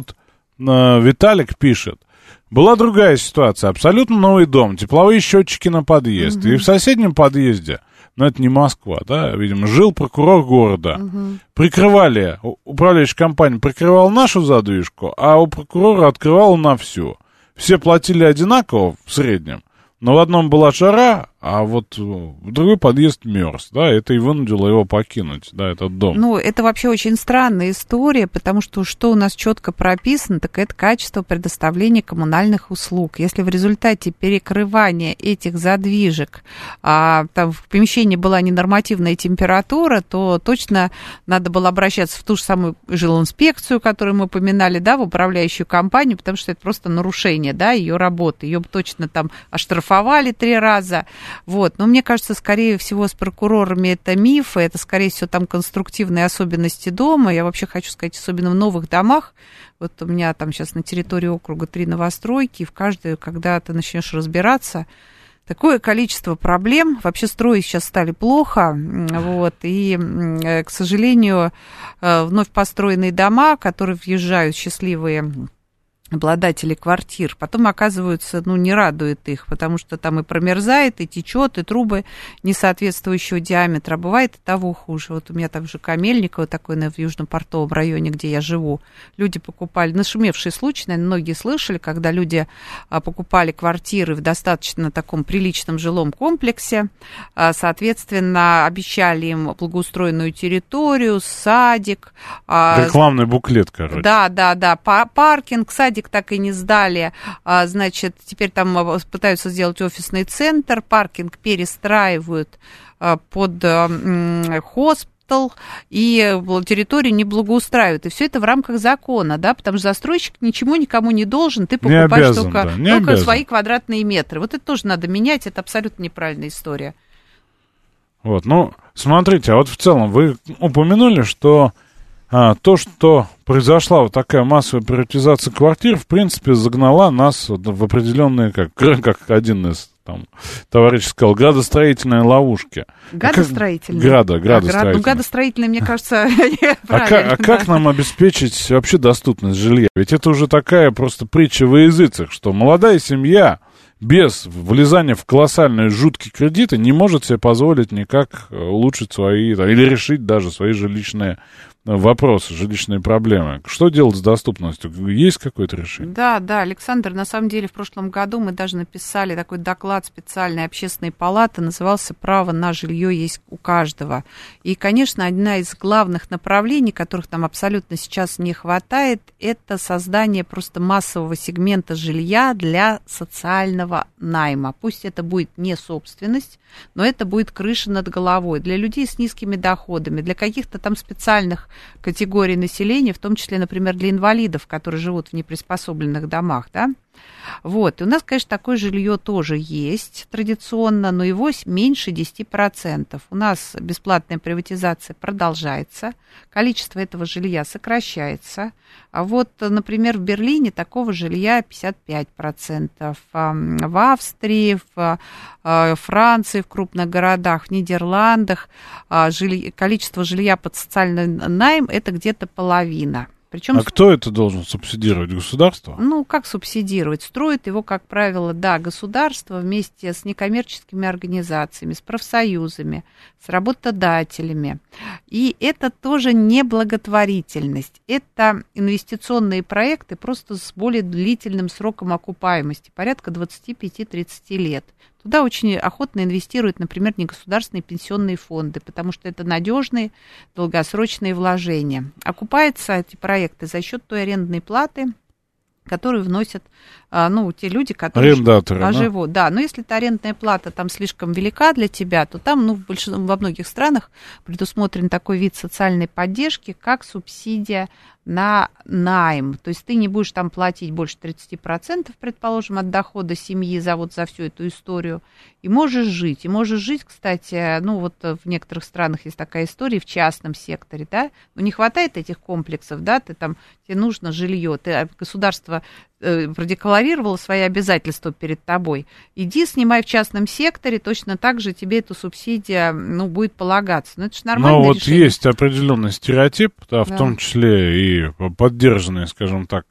Виталик пишет, была другая ситуация, абсолютно новый дом, тепловые счетчики на подъезд, и в соседнем подъезде, но это не Москва, да, видимо, жил прокурор города. Прикрывали, управляющая компания прикрывала нашу задвижку, а у прокурора открывала на всю. Все платили одинаково в среднем, но в одном была жара, а в другой подъезд мерз, да, это и вынудило его покинуть, да, этот дом. Это вообще очень странная история, потому что у нас четко прописано, так это качество предоставления коммунальных услуг. Если в результате перекрывания этих задвижек там в помещении была ненормативная температура, то точно надо было обращаться в ту же самую жилинспекцию, которую мы упоминали, да, в управляющую компанию, потому что это просто нарушение, да, ее работы. Ее точно там оштрафовали 3 раза. Но мне кажется, скорее всего, с прокурорами это мифы, это, скорее всего, там конструктивные особенности дома. Я вообще хочу сказать, особенно в новых домах, у меня там сейчас на территории округа 3 новостройки, и в каждой, когда ты начнешь разбираться, такое количество проблем. Вообще строить сейчас стали плохо, и, к сожалению, вновь построенные дома, которые въезжают счастливые обладатели квартир, потом оказываются, не радует их, потому что там и промерзает, и течет, и трубы несоответствующего диаметра, бывает и того хуже. У меня там же Камельниково такое в Южном портовом районе, где я живу, люди покупали, нашумевший случай, наверное, многие слышали, когда люди покупали квартиры в достаточно таком приличном жилом комплексе, соответственно, обещали им благоустроенную территорию, садик. Рекламный буклет, короче. Да, паркинг, садик так и не сдали, значит, теперь там пытаются сделать офисный центр, паркинг перестраивают под хоспитал, и территорию не благоустраивают. И все это в рамках закона, да, потому что застройщик ничему никому не должен, ты покупаешь только свои квадратные метры. Это тоже надо менять, это абсолютно неправильная история. Смотрите, в целом вы упомянули, что то, что произошла такая массовая приватизация квартир, в принципе, загнала нас в определенные, как один из товарищ сказал, градостроительные ловушки. Гадостроительные? Градостроительные. Гадостроительные, мне кажется, правильно. А как нам обеспечить вообще доступность жилья? Ведь это уже такая просто притча во языцах, что молодая семья без влезания в колоссальные жуткие кредиты не может себе позволить никак улучшить свои, или решить даже свои жилищные вопросы, жилищные проблемы. Что делать с доступностью? Есть какое-то решение? Да, Александр, на самом деле в прошлом году мы даже написали такой доклад специальной общественной палаты, назывался «Право на жилье есть у каждого». И, конечно, одна из главных направлений, которых нам абсолютно сейчас не хватает, это создание просто массового сегмента жилья для социального найма. Пусть это будет не собственность, но это будет крыша над головой для людей с низкими доходами, для каких-то там специальных категорий населения, в том числе, например, для инвалидов, которые живут в неприспособленных домах, да. Вот, и у нас, конечно, такое жилье тоже есть традиционно, но его меньше 10%. У нас бесплатная приватизация продолжается, количество этого жилья сокращается. А вот, например, в Берлине такого жилья 55%, в Австрии, в Франции, в крупных городах, в Нидерландах количество жилья под социальный найм – это где-то половина. Причем, кто это должен субсидировать? Государство? Ну, как субсидировать? Строит его, как правило, да, государство вместе с некоммерческими организациями, с профсоюзами, с работодателями. И это тоже не благотворительность. Это инвестиционные проекты просто с более длительным сроком окупаемости, порядка 25-30 лет. Туда очень охотно инвестируют, например, негосударственные пенсионные фонды, потому что это надежные долгосрочные вложения. Окупаются эти проекты за счет той арендной платы, которую вносят, те люди, которые арендаторы, живут. Да, но если эта арендная плата там слишком велика для тебя, то там, во многих странах предусмотрен такой вид социальной поддержки, как субсидия на найм. То есть ты не будешь там платить больше 30%, предположим, от дохода семьи за всю эту историю, и можешь жить. И можешь жить, кстати, в некоторых странах есть такая история в частном секторе, да, но не хватает этих комплексов, да, тебе нужно жилье, государство продекларировало свои обязательства перед тобой. Иди, снимай в частном секторе, точно так же тебе эта субсидия, будет полагаться. Но это же нормальное решение. Но есть определенный стереотип, да, в том числе и поддержанный, скажем так,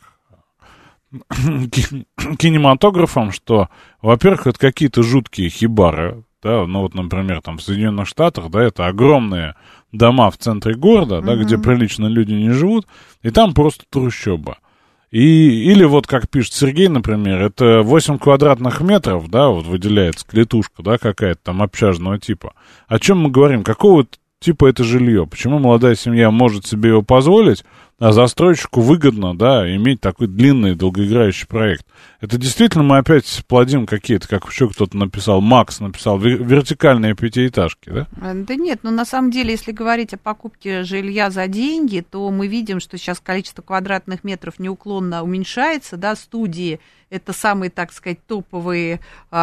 кинематографом, что, во-первых, это какие-то жуткие хибары, да, например, там в Соединенных Штатах, да, это огромные дома в центре города, да, где прилично люди не живут, и там просто трущоба. Или как пишет Сергей, например, это 8 квадратных метров, да, выделяется клетушка, да, какая-то там общажного типа. О чем мы говорим? Какого типа это жилье? Почему молодая семья может себе его позволить, а застройщику выгодно, да, иметь такой длинный, долгоиграющий проект? Это действительно мы опять плодим какие-то, как еще кто-то написал, Макс написал, вертикальные пятиэтажки, да? Да нет, на самом деле, если говорить о покупке жилья за деньги, то мы видим, что сейчас количество квадратных метров неуклонно уменьшается, да, студии — это самые, так сказать, топовые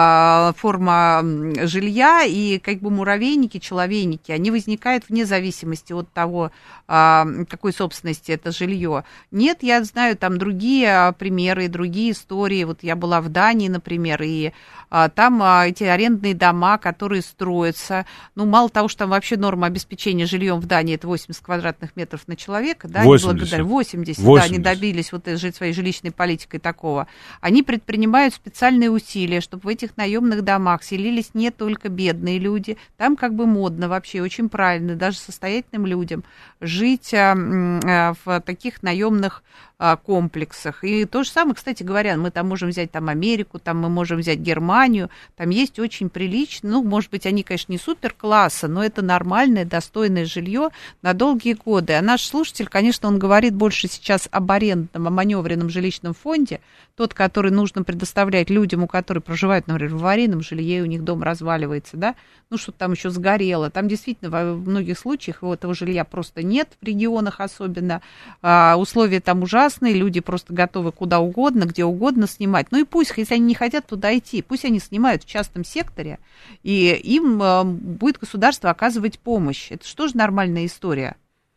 форма жилья, и муравейники, человейники, они возникают вне зависимости от того, какой собственности это жилье. Нет, я знаю там другие примеры, другие истории. Я была в Дании, например, и там эти арендные дома, которые строятся, мало того, что там вообще норма обеспечения жильем в Дании — это 80 квадратных метров на человека, да, 80. Да, они добились своей жилищной политикой такого. Они предпринимают специальные усилия, чтобы в этих наемных домах селились не только бедные люди, там модно вообще, очень правильно, даже состоятельным людям жить в таких наемных комплексах. И то же самое, кстати говоря, мы там можем взять Америку, там мы можем взять Германию, там есть очень прилично, может быть, они, конечно, не супер-класса, но это нормальное, достойное жилье на долгие годы. А наш слушатель, конечно, он говорит больше сейчас об арендном, о маневренном жилищном фонде, тот, который нужно предоставлять людям, у которых проживают, например, в аварийном жилье, у них дом разваливается, да, что-то там еще сгорело. Там действительно во многих случаях этого жилья просто нет, в регионах особенно, условия там ужасные, люди просто готовы куда угодно, где угодно снимать. И пусть, если они не хотят туда идти, пусть они снимают в частном секторе, и им будет государство оказывать помощь. Это что же нормальная история?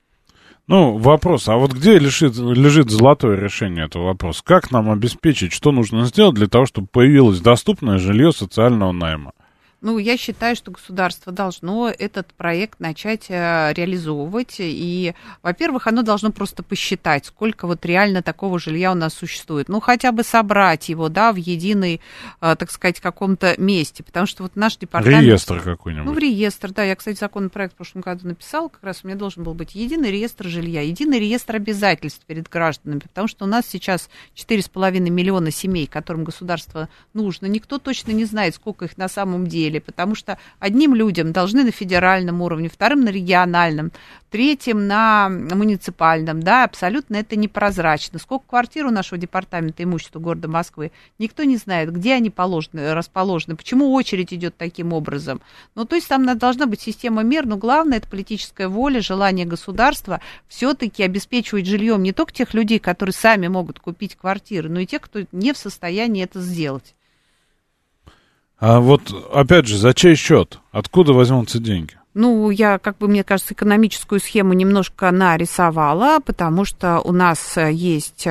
Вопрос, а где лежит золотое решение этого вопроса? Как нам обеспечить, что нужно сделать для того, чтобы появилось доступное жилье социального найма? Я считаю, что государство должно этот проект начать реализовывать. И, во-первых, оно должно просто посчитать, сколько реально такого жилья у нас существует. Хотя бы собрать его, да, в единый, так сказать, каком-то месте. Потому что наш департамент... Реестр какой-нибудь. В реестр, да. Я, кстати, законопроект в прошлом году написала. Как раз у меня должен был быть единый реестр жилья, единый реестр обязательств перед гражданами. Потому что у нас сейчас 4,5 миллиона семей, которым государство нужно. Никто точно не знает, сколько их на самом деле. измерили, потому что одним людям должны на федеральном уровне, вторым на региональном, третьим на муниципальном, да, абсолютно это непрозрачно. Сколько квартир у нашего департамента имущества города Москвы, никто не знает, где они расположены, почему очередь идет таким образом. Ну, то есть там должна быть система мер, но главное, это политическая воля, желание государства все-таки обеспечивать жильем не только тех людей, которые сами могут купить квартиры, но и тех, кто не в состоянии это сделать. А вот, опять же, за чей счет? Откуда возьмутся деньги? Ну, я, мне кажется, экономическую схему немножко нарисовала, потому что у нас есть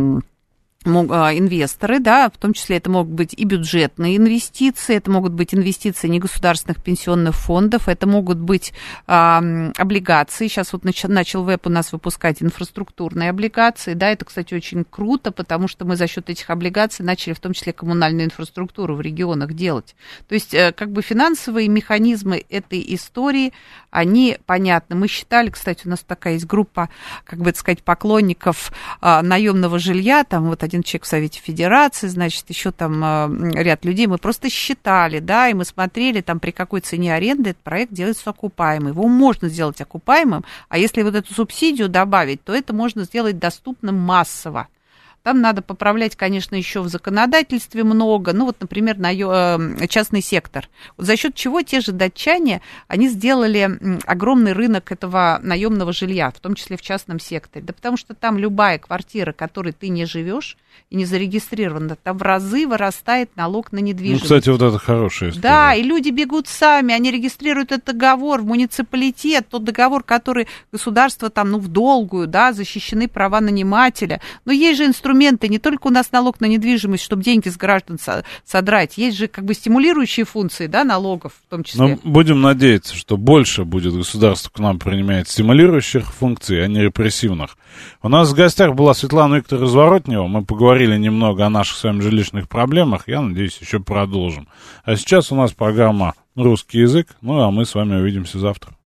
инвесторы, да, в том числе это могут быть и бюджетные инвестиции, это могут быть инвестиции негосударственных пенсионных фондов, это могут быть облигации. Сейчас вот начал ВЭП у нас выпускать инфраструктурные облигации, да, это, кстати, очень круто, потому что мы за счет этих облигаций начали в том числе коммунальную инфраструктуру в регионах делать. То есть, финансовые механизмы этой истории, они понятны. Мы считали, кстати, у нас такая есть группа, поклонников наемного жилья, там вот один человек в Совете Федерации, значит, еще там ряд людей, мы просто считали, да, и мы смотрели, там, при какой цене аренды этот проект делается окупаемым. Его можно сделать окупаемым, а если вот эту субсидию добавить, то это можно сделать доступным массово. Там надо поправлять, конечно, еще в законодательстве много. Ну, вот, например, частный сектор. Вот за счет чего те же датчане, они сделали огромный рынок этого наемного жилья, в том числе в частном секторе. Да потому что там любая квартира, в которой ты не живешь и не зарегистрирована, там в разы вырастает налог на недвижимость. Ну, кстати, вот это хорошая история. Да, и люди бегут сами, они регистрируют этот договор в муниципалитет, тот договор, который государство там, в долгую, да, защищены права нанимателя. Но есть же инструменты, не только у нас налог на недвижимость, чтобы деньги с граждан содрать, есть же стимулирующие функции, да, налогов в том числе. Но будем надеяться, что больше будет государство к нам принимать стимулирующих функций, а не репрессивных. У нас в гостях была Светлана Викторовна Разворотнева, мы поговорили немного о наших с вами жилищных проблемах, я надеюсь, еще продолжим. А сейчас у нас программа «Русский язык», а мы с вами увидимся завтра.